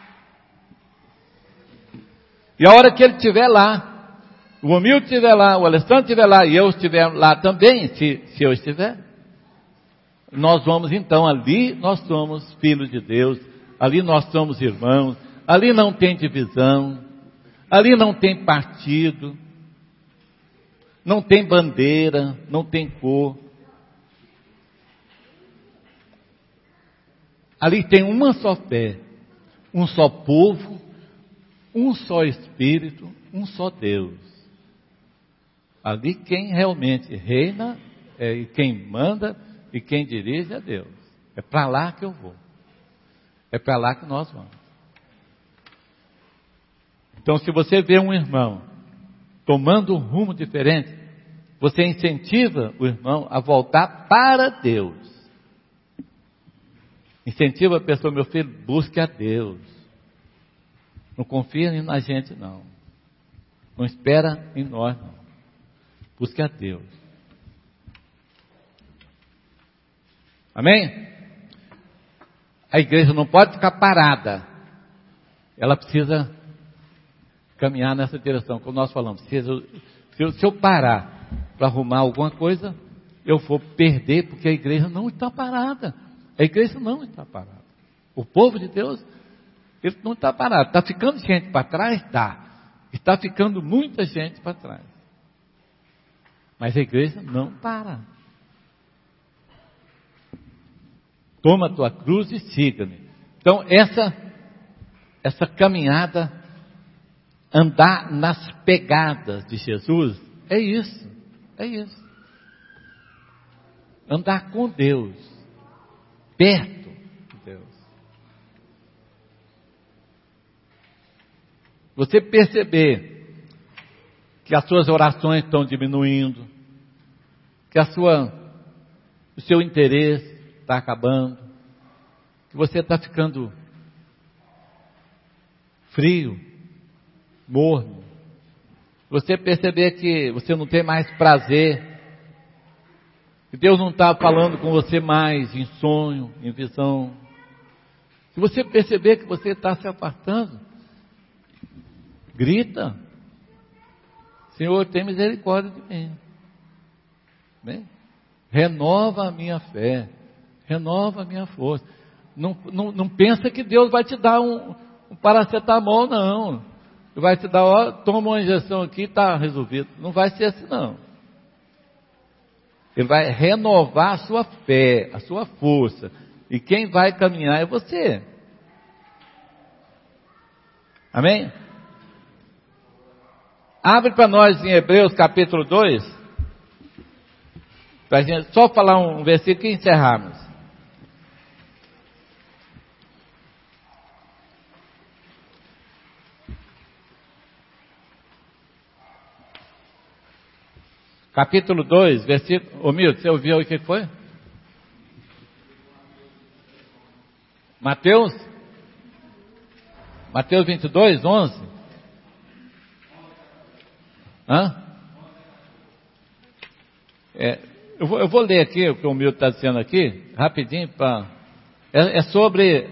E a hora que ele estiver lá, o humilde estiver lá, o Alessandro estiver lá e eu estiver lá também, se, se eu estiver, nós vamos então, ali nós somos filhos de Deus, ali nós somos irmãos, ali não tem divisão, ali não tem partido, não tem bandeira, não tem cor. Ali tem uma só fé, um só povo, um só Espírito, um só Deus. Ali quem realmente reina, é, e quem manda e quem dirige é Deus. É para lá que eu vou. É para lá que nós vamos. Então, se você vê um irmão tomando um rumo diferente, Você incentiva o irmão a voltar para Deus. Incentiva a pessoa, meu filho, busque a Deus. Não confia na gente, não. Não espera em nós, não. Busque a Deus. Amém? A igreja não pode ficar parada. Ela precisa caminhar nessa direção, como nós falamos. Se eu, se eu, se eu parar para arrumar alguma coisa, eu vou perder, porque a igreja não está parada. A igreja não está parada. O povo de Deus, ele não está parado. Está ficando gente para trás? Está. Está ficando muita gente para trás. Mas a igreja não para. Toma a tua cruz e siga-me. Então, essa, essa caminhada, andar nas pegadas de Jesus, é isso. É isso. Andar com Deus. Perto de Deus. Você perceber que as suas orações estão diminuindo, que a sua, o seu interesse está acabando, que você está ficando frio, morno. Você perceber que você não tem mais prazer, que Deus não está falando com você mais em sonho, em visão. Se você perceber que você está se afastando, grita: Senhor, tem misericórdia de mim. Bem? Renova a minha fé, renova a minha força. Não, não, não pensa que Deus vai te dar um, um paracetamol, não. Vai te dar, ó, toma uma injeção aqui e está resolvido. Não vai ser assim, não. Ele vai renovar a sua fé, a sua força. E quem vai caminhar é você. Amém? Abre para nós em Hebreus capítulo dois. Para a gente só falar um versículo e encerrarmos. Capítulo dois, versículo... Ô Milton, você ouviu o que foi? Mateus? Mateus vinte e dois, onze? Hã? É, eu, vou, eu vou ler aqui o que o Milton está dizendo aqui, rapidinho, para... É, é sobre...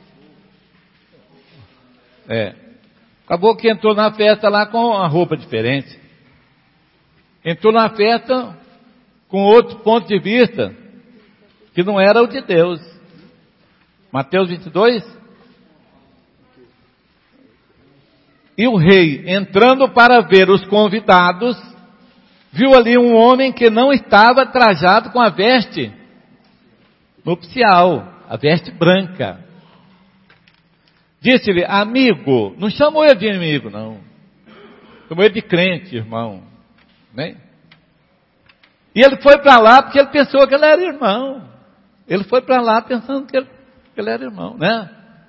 É, acabou que entrou na festa lá com uma roupa diferente. Entrou na festa com outro ponto de vista, que não era o de Deus. Mateus vinte e dois. E o rei, entrando para ver os convidados, viu ali um homem que não estava trajado com a veste nupcial, a veste branca. Disse-lhe: amigo, não chamou ele de inimigo, não. Chamou ele de crente, irmão. Bem? E ele foi para lá porque ele pensou que ele era irmão. Ele foi para lá pensando que ele, que ele era irmão, né?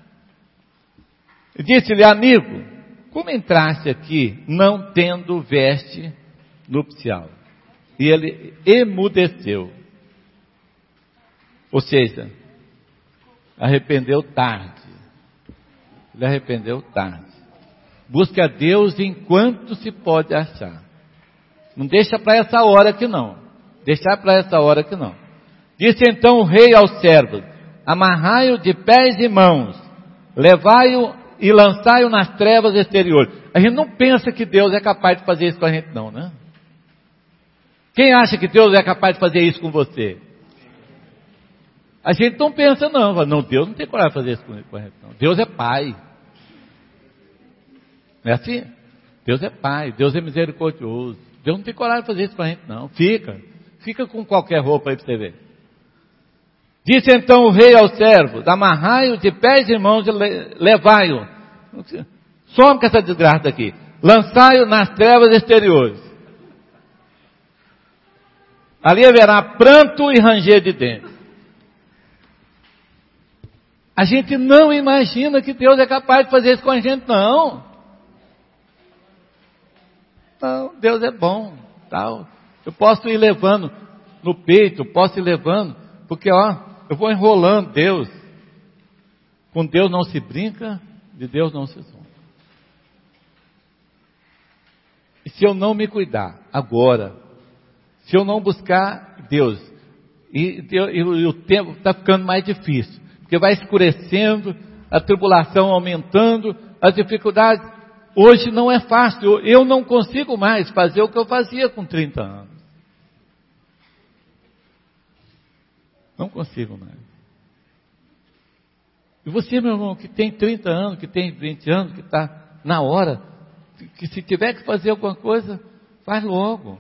E disse-lhe: amigo, como entraste aqui não tendo veste nupcial? E ele emudeceu. Ou seja, arrependeu tarde. Ele arrependeu tarde. Busque a Deus enquanto se pode achar. Não deixa para essa hora que não. Deixar para essa hora que não. Disse então o rei aos servos: amarrai-o de pés e mãos, levai-o e lançai-o nas trevas exteriores. A gente não pensa que Deus é capaz de fazer isso com a gente, não, né? Quem acha que Deus é capaz de fazer isso com você? A gente não pensa, não. Não, Deus não tem coragem de fazer isso com a gente, não. Deus é Pai. Não é assim? Deus é Pai, Deus é misericordioso. Deus não tem coragem de fazer isso para a gente, não. Fica. Fica com qualquer roupa aí para você ver. Disse então o rei aos servos: amarrai-o de pés e mãos e levai-o. Some com essa desgraça daqui. Lançai-o nas trevas exteriores. Ali haverá pranto e ranger de dentes. A gente não imagina que Deus é capaz de fazer isso com a gente, não. Não, Deus é bom, tal. Eu posso ir levando no peito, posso ir levando, porque ó, eu vou enrolando Deus. Com Deus não se brinca, de Deus não se zomba. E se eu não me cuidar agora, se eu não buscar Deus, e, e, e o tempo está ficando mais difícil, porque vai escurecendo, a tribulação aumentando, as dificuldades, hoje não é fácil, eu não consigo mais fazer o que eu fazia com trinta anos. Não consigo mais. E você, meu irmão, que tem trinta anos, que tem vinte anos, que está na hora, que se tiver que fazer alguma coisa, faz logo.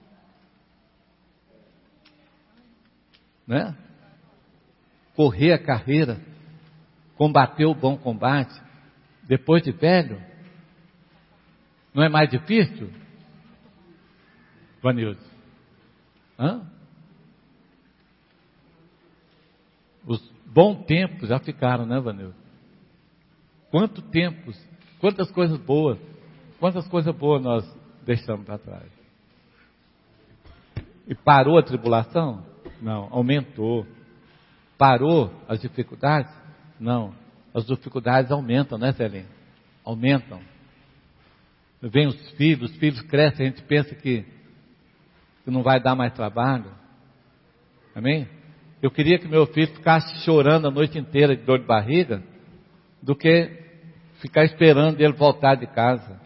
Né? Correr a carreira, combater o bom combate, depois de velho, não é mais difícil? Vanildo? Hã? Os bons tempos já ficaram, né, Vanildo? Quanto tempos, quantas coisas boas, quantas coisas boas nós deixamos para trás. E parou a tribulação? Não, aumentou. Parou as dificuldades? Não, as dificuldades aumentam, né, Celinha? Aumentam. Vem os filhos, os filhos crescem, a gente pensa que, que não vai dar mais trabalho. Amém? Eu queria que meu filho ficasse chorando a noite inteira de dor de barriga, do que ficar esperando ele voltar de casa,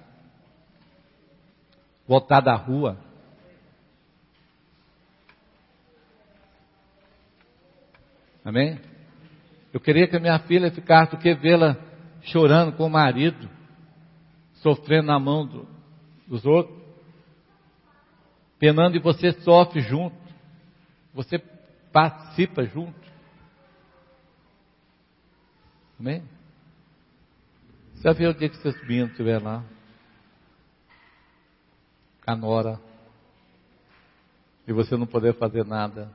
voltar da rua. Amém? Eu queria que a minha filha ficasse, do que vê-la chorando com o marido, sofrendo na mão do, dos outros, penando, e você sofre junto, você participa junto. Amém? Você vai ver o dia que seus meninos estiverem lá, a nora, e você não poder fazer nada.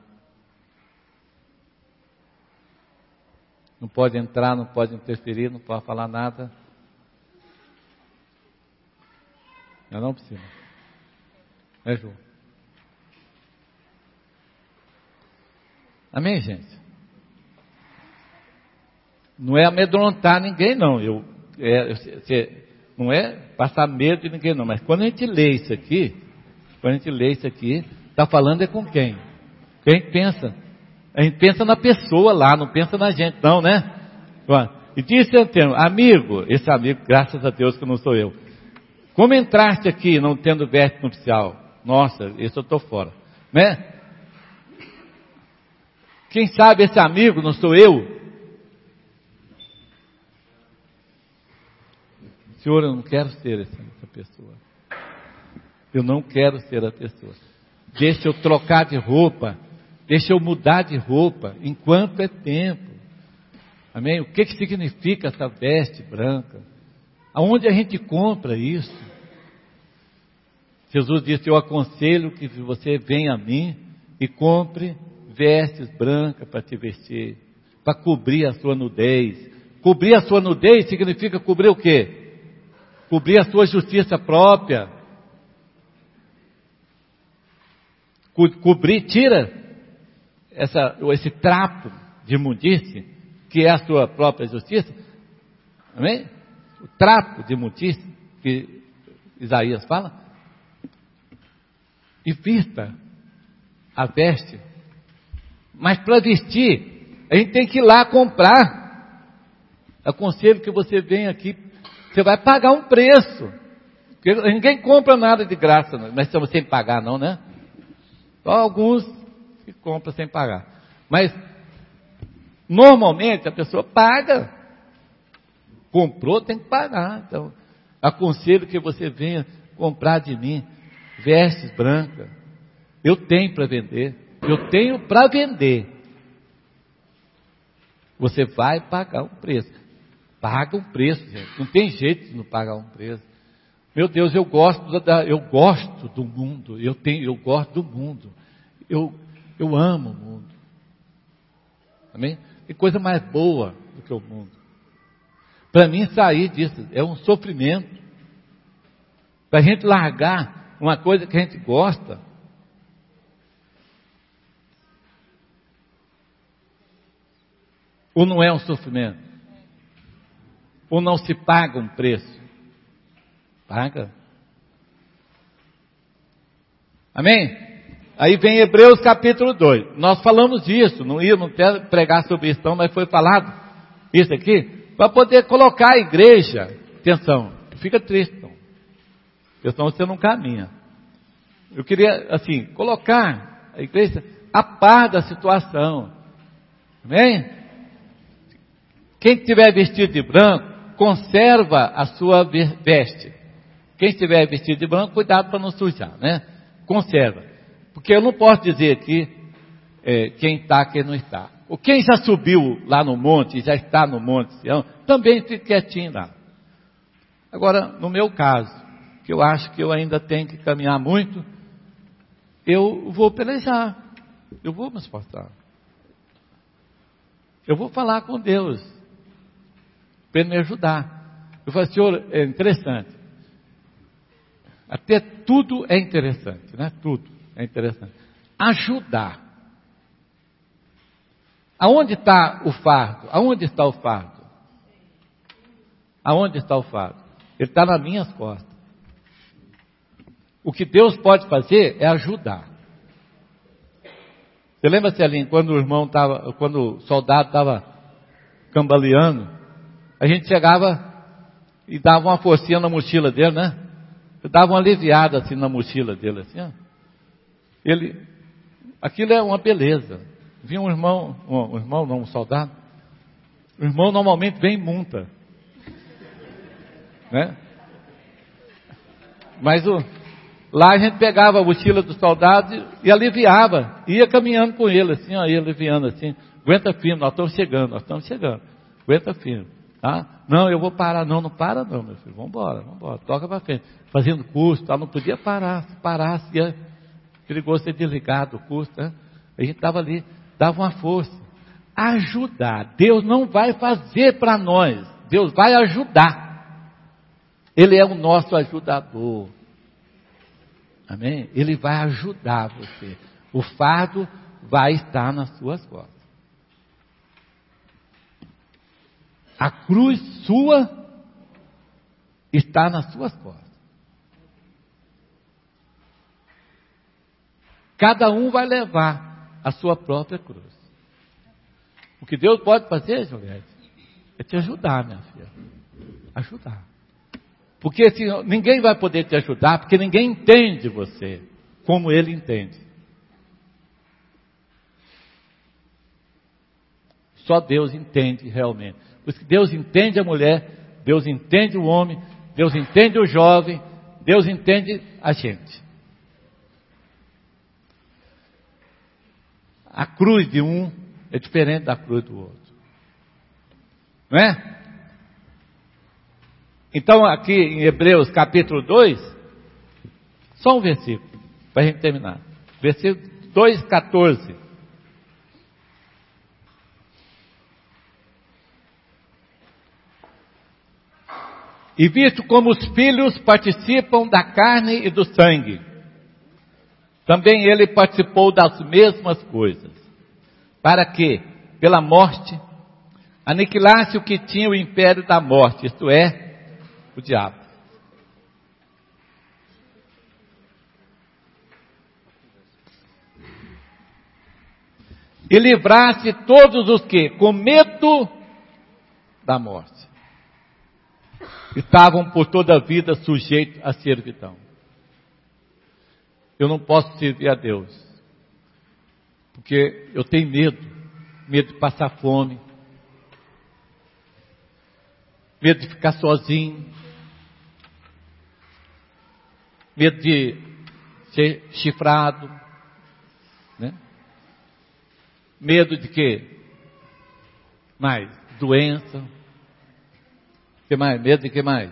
Não pode entrar, não pode interferir, não pode falar nada. Eu não preciso. É, João? Amém, gente? Não é amedrontar ninguém, não. Eu, é, eu, não é passar medo de ninguém, não. Mas quando a gente lê isso aqui, quando a gente lê isso aqui, está falando é com quem? Quem pensa? A gente pensa na pessoa lá, não pensa na gente, não, né? E disse Antônio, amigo, esse amigo, graças a Deus que não sou eu. Como entraste aqui não tendo veste nupcial? Nossa, esse eu estou fora, né? Quem sabe esse amigo não sou eu? Senhor, eu não quero ser essa pessoa. Eu não quero ser a pessoa. Deixa eu trocar de roupa. Deixa eu mudar de roupa, enquanto é tempo. Amém? O que, que significa essa veste branca? Aonde a gente compra isso? Jesus disse, eu aconselho que você venha a mim e compre vestes brancas para te vestir, para cobrir a sua nudez. Cobrir a sua nudez significa cobrir o quê? Cobrir a sua justiça própria. Co- cobrir, tira Essa, esse trapo de imundície, que é a sua própria justiça, amém? O trapo de imundície, que Isaías fala, e vista a veste. Mas para vestir, a gente tem que ir lá comprar. Aconselho que você venha aqui, você vai pagar um preço, porque ninguém compra nada de graça, mas se você pagar não, né? Só alguns que compra sem pagar. Mas, normalmente, a pessoa paga. Comprou, tem que pagar. Então, aconselho que você venha comprar de mim vestes brancas. Eu tenho para vender. Eu tenho para vender. Você vai pagar um preço. Paga um preço, gente. Não tem jeito de não pagar um preço. Meu Deus, eu gosto, da, eu gosto do mundo. Eu, tenho, eu gosto do mundo. Eu Eu amo o mundo. Amém? Tem coisa mais boa do que o mundo. Para mim sair disso é um sofrimento. Para a gente largar uma coisa que a gente gosta. Ou não é um sofrimento? Ou não se paga um preço? Paga. Amém? Aí vem Hebreus capítulo dois. Nós falamos disso, não íamos pregar sobre isso, não, mas foi falado isso aqui, para poder colocar a igreja, atenção, fica triste, não. Porque senão você não caminha. Eu queria, assim, colocar a igreja a par da situação. Amém? Quem estiver vestido de branco, conserva a sua veste. Quem estiver vestido de branco, cuidado para não sujar, né? Conserva. Porque eu não posso dizer aqui é, quem está, quem não está. Ou quem já subiu lá no monte, já está no monte Sião, também fique quietinho lá. Agora, no meu caso, que eu acho que eu ainda tenho que caminhar muito, eu vou pelejar. Eu vou me esforçar. Eu vou falar com Deus para Ele me ajudar. Eu falo, Senhor, é interessante. Até tudo é interessante, né? Tudo é interessante. Ajudar. Aonde está o fardo? Aonde está o fardo? Aonde está o fardo? Ele está nas minhas costas. O que Deus pode fazer é ajudar. Você lembra, Celinho, quando o irmão estava, quando o soldado estava cambaleando, a gente chegava e dava uma forcinha na mochila dele, né? Dava uma aliviada assim na mochila dele, assim, ó. Ele, aquilo é uma beleza. Vinha um irmão, um, um irmão, não, um soldado. O irmão normalmente vem em munta, né? Mas o, lá a gente pegava a mochila do soldado e aliviava, ia caminhando com ele, assim, ó, ia aliviando assim. Aguenta firme, nós estamos chegando, nós estamos chegando. Aguenta firme, tá? Não, eu vou parar, não, não para não, meu filho, vamos embora, vamos embora, toca para frente. Fazendo curso, tá? Não podia parar, se parasse, ia, perigoso ser desligado o curso, né? A gente estava ali, dava uma força. Ajudar, Deus não vai fazer para nós, Deus vai ajudar. Ele é o nosso ajudador. Amém? Ele vai ajudar você. O fardo vai estar nas suas costas. A cruz sua está nas suas costas. Cada um vai levar a sua própria cruz. O que Deus pode fazer, Juliette, é te ajudar, minha filha. Ajudar. Porque se, ninguém vai poder te ajudar, porque ninguém entende você como Ele entende. Só Deus entende realmente. Por isso que Deus entende a mulher, Deus entende o homem, Deus entende o jovem, Deus entende a gente. A cruz de um é diferente da cruz do outro. Não é? Então aqui em Hebreus capítulo dois, só um versículo, para a gente terminar. Versículo dois, quatorze. E visto como os filhos participam da carne e do sangue, também ele participou das mesmas coisas, para que, pela morte, aniquilasse o que tinha o império da morte, isto é, o diabo. E livrasse todos os que, com medo da morte, estavam por toda a vida sujeitos à servidão. Eu não posso servir a Deus, porque eu tenho medo, medo de passar fome, medo de ficar sozinho, medo de ser chifrado, né? Medo de quê? Mais? Doença. Que mais? Medo de que mais?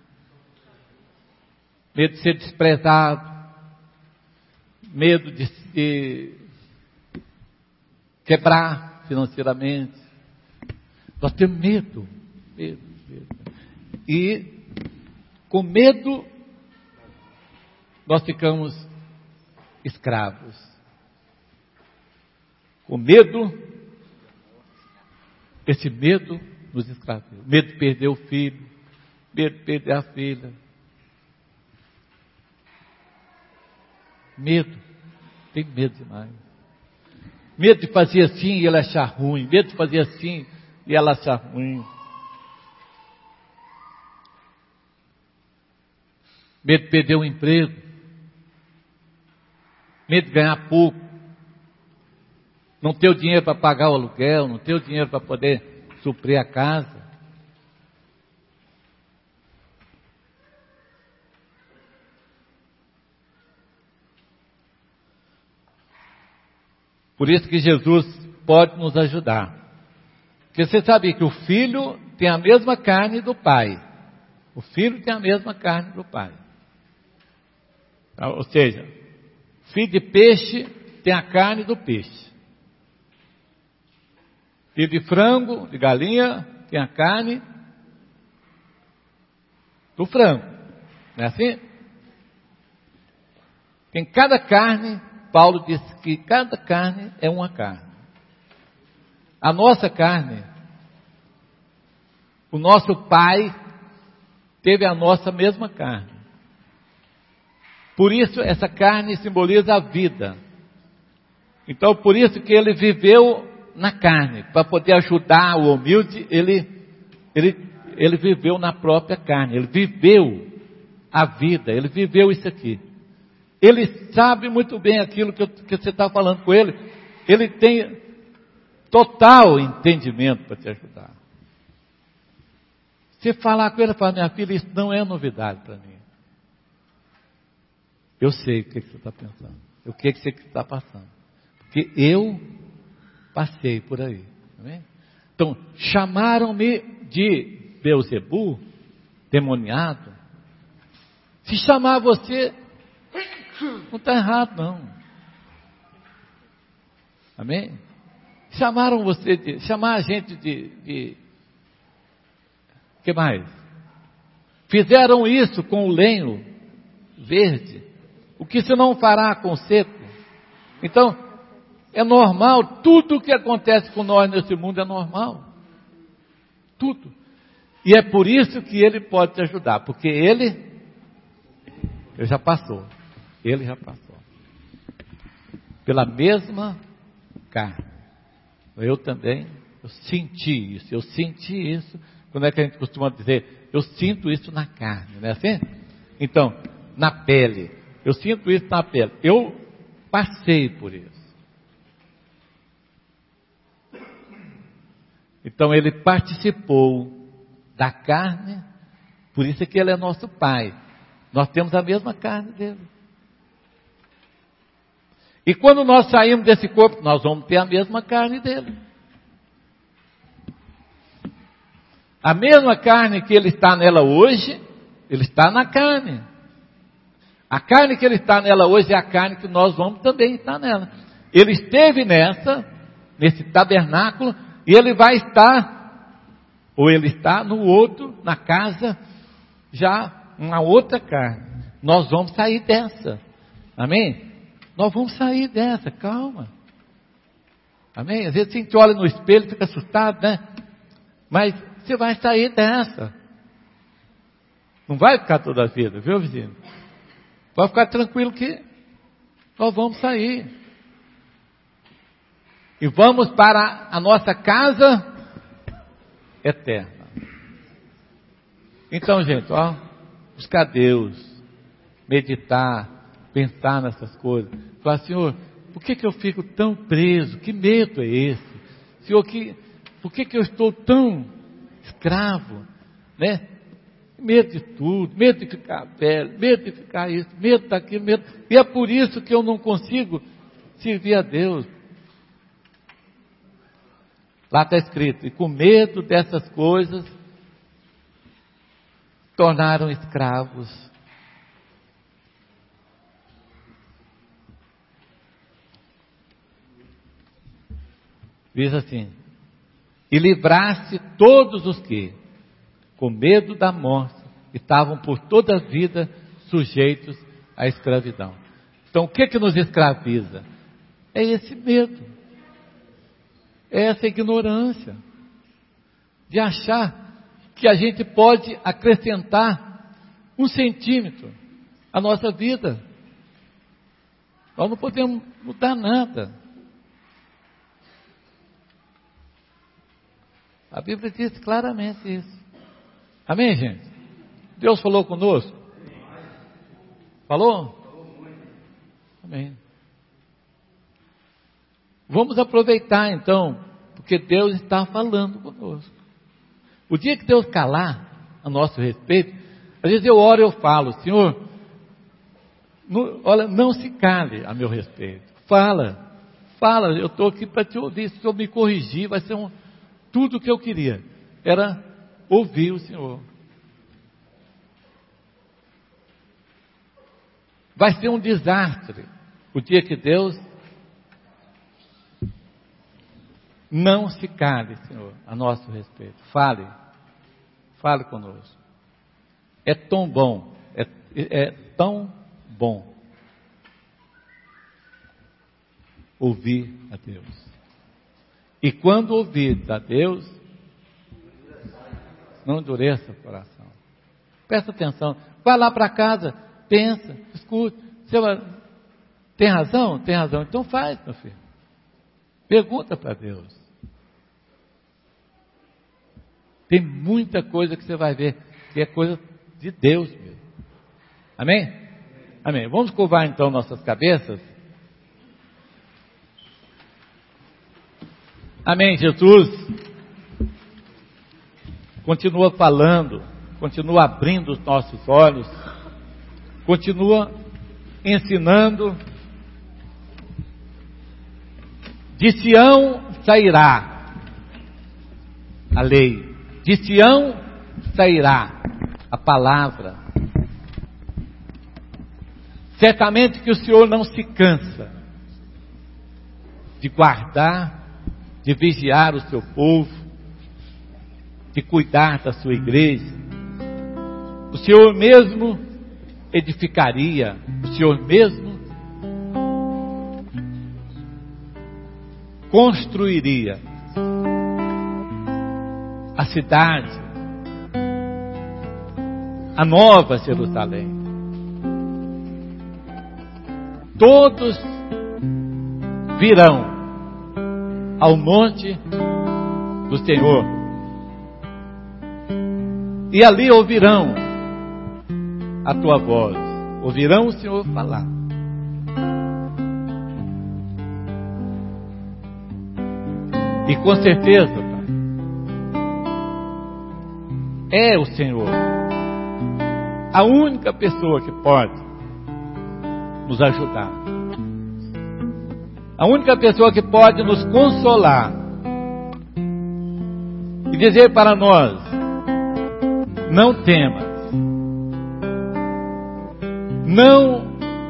Medo de ser desprezado. Medo de se quebrar financeiramente. Nós temos medo. Medo, medo. E com medo nós ficamos escravos. Com medo Esse medo nos escraviza. Medo de perder o filho, medo de perder a filha. Medo, tem medo demais. Medo de fazer assim e ela achar ruim. Medo de fazer assim e ela achar ruim. Medo de perder o emprego. Medo de ganhar pouco. Não ter o dinheiro para pagar o aluguel. Não ter o dinheiro para poder suprir a casa. Por isso que Jesus pode nos ajudar. Porque você sabe que o filho tem a mesma carne do pai. O filho tem a mesma carne do pai. Ou seja, filho de peixe tem a carne do peixe. Filho de frango, de galinha, tem a carne do frango. Não é assim? Tem cada carne. Paulo disse que cada carne é uma carne. A nossa carne, o nosso pai teve a nossa mesma carne. Por isso essa carne simboliza a vida. Então por isso que ele viveu na carne, para poder ajudar o humilde, ele, ele, ele viveu na própria carne, ele viveu a vida, ele viveu isso aqui. Ele sabe muito bem aquilo que, eu, que você está falando com ele. Ele tem total entendimento para te ajudar. Se falar com ele, fala, minha filha, isso não é novidade para mim. Eu sei o que, que você está pensando. O que, que você está passando. Porque eu passei por aí. Amém? Então, chamaram-me de Beelzebu, demoniado. Se chamar você... não está errado, não. Amém? Chamaram você de... chamar a gente de... de o que mais? Fizeram isso com o lenho verde. O que se não fará com o seco? Então, é normal. Tudo o que acontece com nós nesse mundo é normal. Tudo. E é por isso que ele pode te ajudar. Porque ele... ele já passou. Ele já passou. Pela mesma carne. Eu também, eu senti isso. Eu senti isso. Quando é que a gente costuma dizer? Eu sinto isso na carne, não é assim? Então, na pele. Eu sinto isso na pele. Eu passei por isso. Então, ele participou da carne. Por isso é que ele é nosso pai. Nós temos a mesma carne dele. E quando nós saímos desse corpo, nós vamos ter a mesma carne dele. A mesma carne que ele está nela hoje, ele está na carne. A carne que ele está nela hoje é a carne que nós vamos também estar nela. Ele esteve nessa, nesse tabernáculo, e ele vai estar, ou ele está no outro, na casa, já uma outra carne. Nós vamos sair dessa. Amém? Nós vamos sair dessa, calma. Amém? Às vezes a gente olha no espelho e fica assustado, né? Mas você vai sair dessa. Não vai ficar toda a vida, viu, vizinho? Pode ficar tranquilo que nós vamos sair. E vamos para a nossa casa eterna. Então, gente, ó, buscar Deus, meditar, pensar nessas coisas. Falar, Senhor, por que, que eu fico tão preso? Que medo é esse? Senhor, que, por que, que eu estou tão escravo? Né? Medo de tudo, medo de ficar velho, medo de ficar isso, medo daquilo, medo. E é por isso que eu não consigo servir a Deus. Lá está escrito, e com medo dessas coisas, tornaram escravos. Diz assim, e livraste todos os que, com medo da morte, estavam por toda a vida sujeitos à escravidão. Então o que que nos escraviza? É esse medo, é essa ignorância. de achar que a gente pode acrescentar um centímetro à nossa vida. Nós não podemos mudar nada. A Bíblia diz claramente isso. Amém, gente? Deus falou conosco? Falou? Amém. Vamos aproveitar então, porque Deus está falando conosco. O dia que Deus calar a nosso respeito, às vezes eu oro e eu falo, Senhor, não, olha, não se cale a meu respeito. Fala, fala, eu estou aqui para te ouvir. Se o Senhor me corrigir, vai ser um, tudo o que eu queria. Era ouvir o Senhor. Vai ser um desastre o dia que Deus não se cale, Senhor, a nosso respeito. Fale, fale conosco. É tão bom, é, é tão bom ouvir a Deus. E quando ouvir a Deus, não endureça o coração. Presta atenção. Vai lá para casa, pensa, escute. Você vai, tem razão? Tem razão. Então faz, meu filho. Pergunta para Deus. Tem muita coisa que você vai ver que é coisa de Deus mesmo. Amém? Amém. Vamos curvar então nossas cabeças. Amém, Jesus. Continua falando, continua abrindo os nossos olhos, continua ensinando. De Sião sairá a lei, de Sião sairá a palavra. Certamente que o Senhor não se cansa de guardar, de vigiar o seu povo, de cuidar da sua igreja. O Senhor mesmo edificaria, o Senhor mesmo construiria a cidade, a nova Jerusalém. Todos virão ao monte do Senhor e ali ouvirão a tua voz, ouvirão o Senhor falar. E com certeza, Pai, é o Senhor a única pessoa que pode nos ajudar, a única pessoa que pode nos consolar e dizer para nós: não temas, não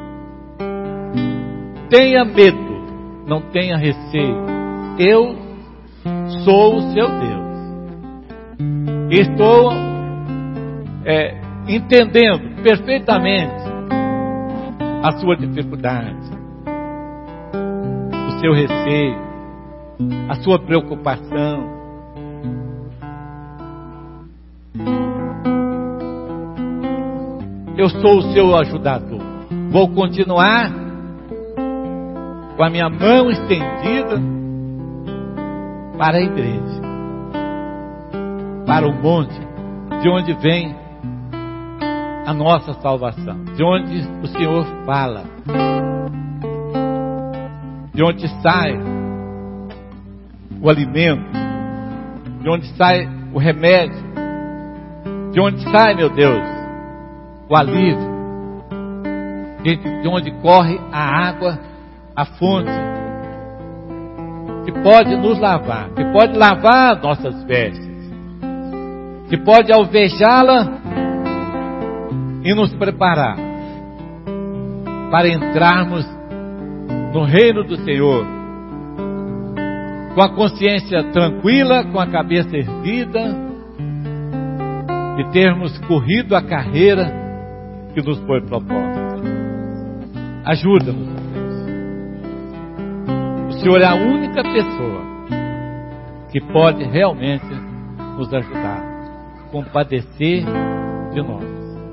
tenha medo, não tenha receio, eu sou o seu Deus. Estou é, entendendo perfeitamente a sua dificuldade, o seu receio, a sua preocupação. Eu sou o seu ajudador. Vou continuar com a minha mão estendida para a igreja, para o monte de onde vem a nossa salvação, de onde o Senhor fala, de onde sai o alimento, de onde sai o remédio, de onde sai, meu Deus, o alívio, de, de onde corre a água, a fonte, que pode nos lavar, que pode lavar nossas vestes, que pode alvejá-la e nos preparar para entrarmos no reino do Senhor com a consciência tranquila, com a cabeça erguida e termos corrido a carreira que nos foi proposta. Ajuda-nos, Deus. O Senhor é a única pessoa que pode realmente nos ajudar, compadecer de nós.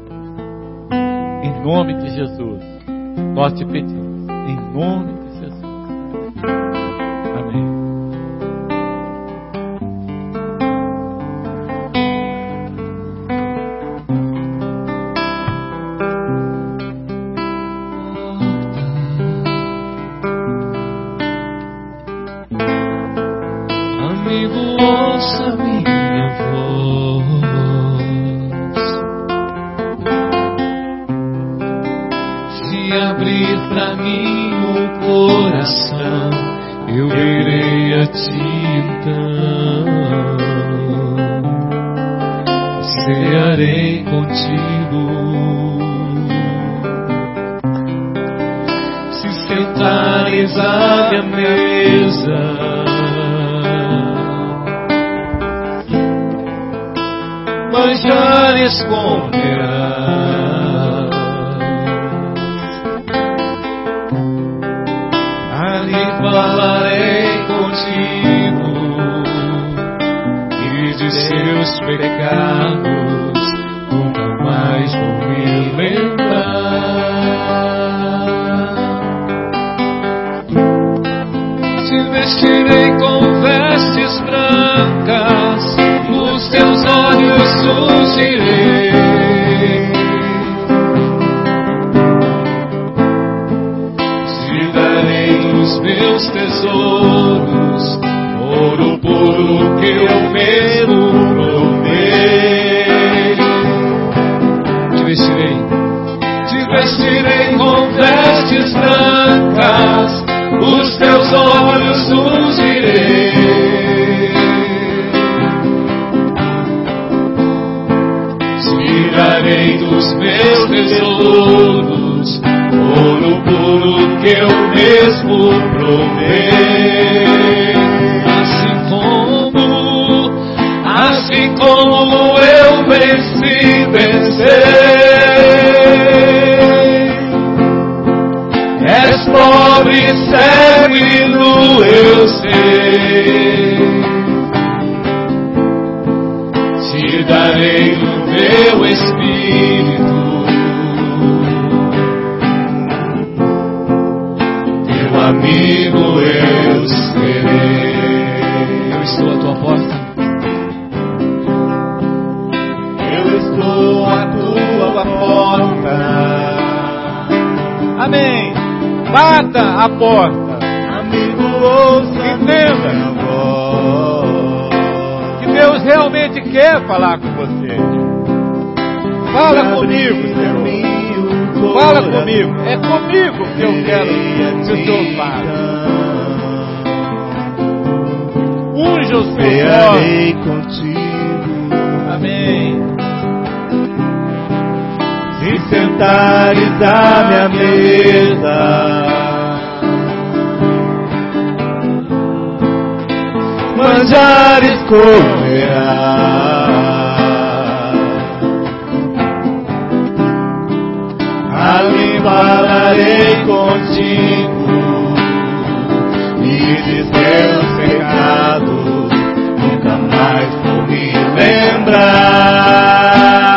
Em nome de Jesus, nós te pedimos, em nome de Jesus. Amém. Amigo, ouça minha voz. Se abrir pra mim o coração, eu virei a ti então. Cearei contigo. Se sentares à minha mesa, manjares comerás, ali falarei contigo, e de seus pecados nunca mais vou me lembrar. Te vestirei com vestes brancas, os teus olhos ungirei, te darei dos meus tesouros, ouro puro que eu mesmo provei. Te vestirei, te vestirei com vestes brancas, os teus olhos ungirei. Tirarei dos meus tesouros, ouro puro que eu mesmo provei. Assim como, assim como eu venci, vencei. És pobre, cego e nu, eu sei. Te darei do meu espírito, teu amigo eu serei. Eu estou à tua porta. Eu estou à tua porta. Amém. Bata a porta. Amigo, ouça, entenda minha voz. Que Deus realmente quer falar com você. Fala comigo, Senhor. Fala comigo. É comigo que eu quero que o Senhor fale. Unja o Senhor. Contigo. Amém. Se sentares à minha mesa, manjares comerás, ali falarei contigo, e de teus pecados nunca mais vou me lembrar.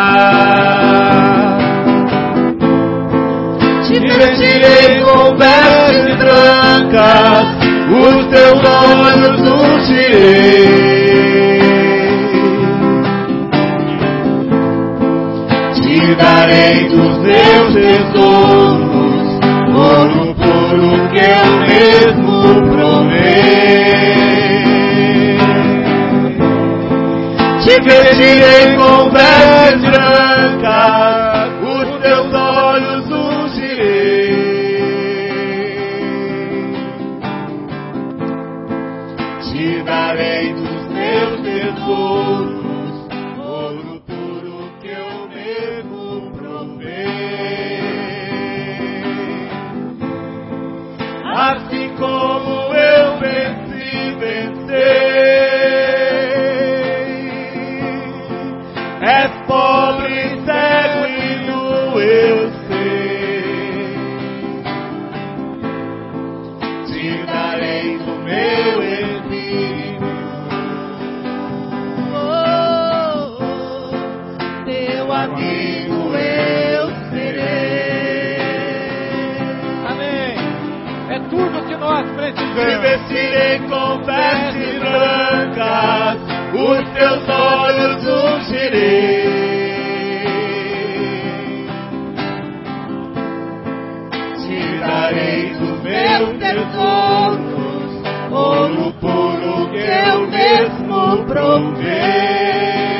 Te vestirei com vestes brancas, os teus olhos ungirei, te darei dos meus tesouros, ouro puro que eu mesmo provei. Te vestirei com vestes brancas, os teus olhos ungirei, te darei dos meus tesouros, ouro puro que eu mesmo provei. Assim como eu venci, vencei. És pobre, cego e Te vestirei com vestes brancas, os teus olhos ungirei. Te darei dos meus tesouros, ouro puro que eu mesmo provei.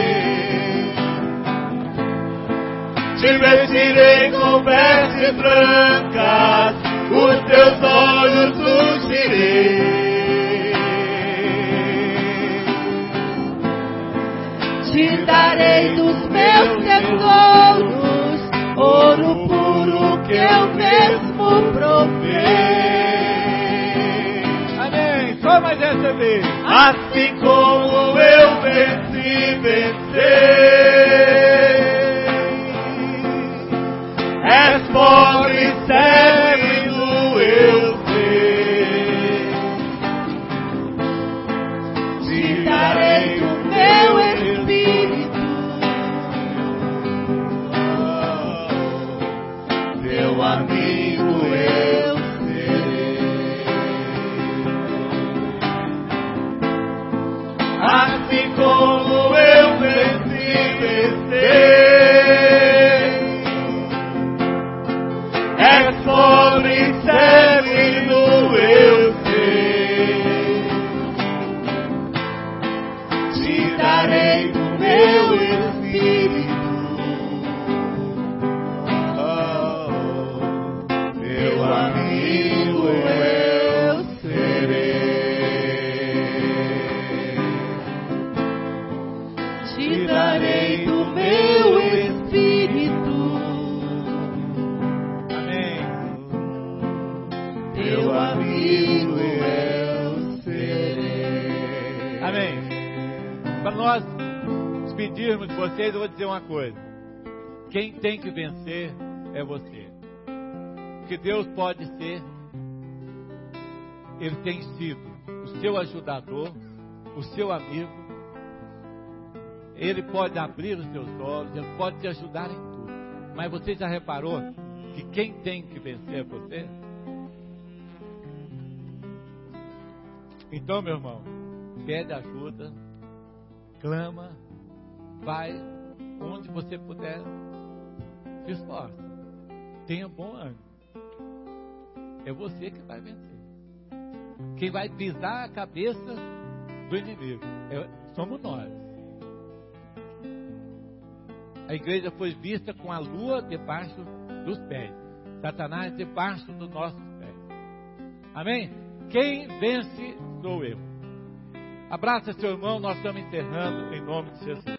Te vestirei com vestes brancas, os teus olhos ungirei. Te darei dos meus tesouros, ouro puro que eu mesmo provei. Amém. Só mais essa vez. Assim como eu venci, vencer. És pobre e cego, eu sei. Te darei do meu espírito, teu amigo eu serei. Assim como eu venci, vencer. És pobre e cego, eu sei. Te darei do meu espírito, oh, teu amigo eu serei. te darei do meu espírito. Teu amigo eu serei. Amém. Para nós despedirmos de vocês, eu vou dizer uma coisa. Quem tem que vencer é você. Porque Deus pode ser, Ele tem sido o seu ajudador, o seu amigo. Ele pode abrir os seus olhos, Ele pode te ajudar em tudo. Mas você já reparou que quem tem que vencer é você? Então, meu irmão, pede ajuda, clama, vai onde você puder, se esforça, tenha bom ânimo. É você que vai vencer. Quem vai pisar a cabeça do inimigo é, somos nós. A igreja foi vista com a lua debaixo dos pés, Satanás debaixo dos nossos pés. Amém? Quem vence sou eu. Abraça seu irmão, nós estamos encerrando em nome de Jesus.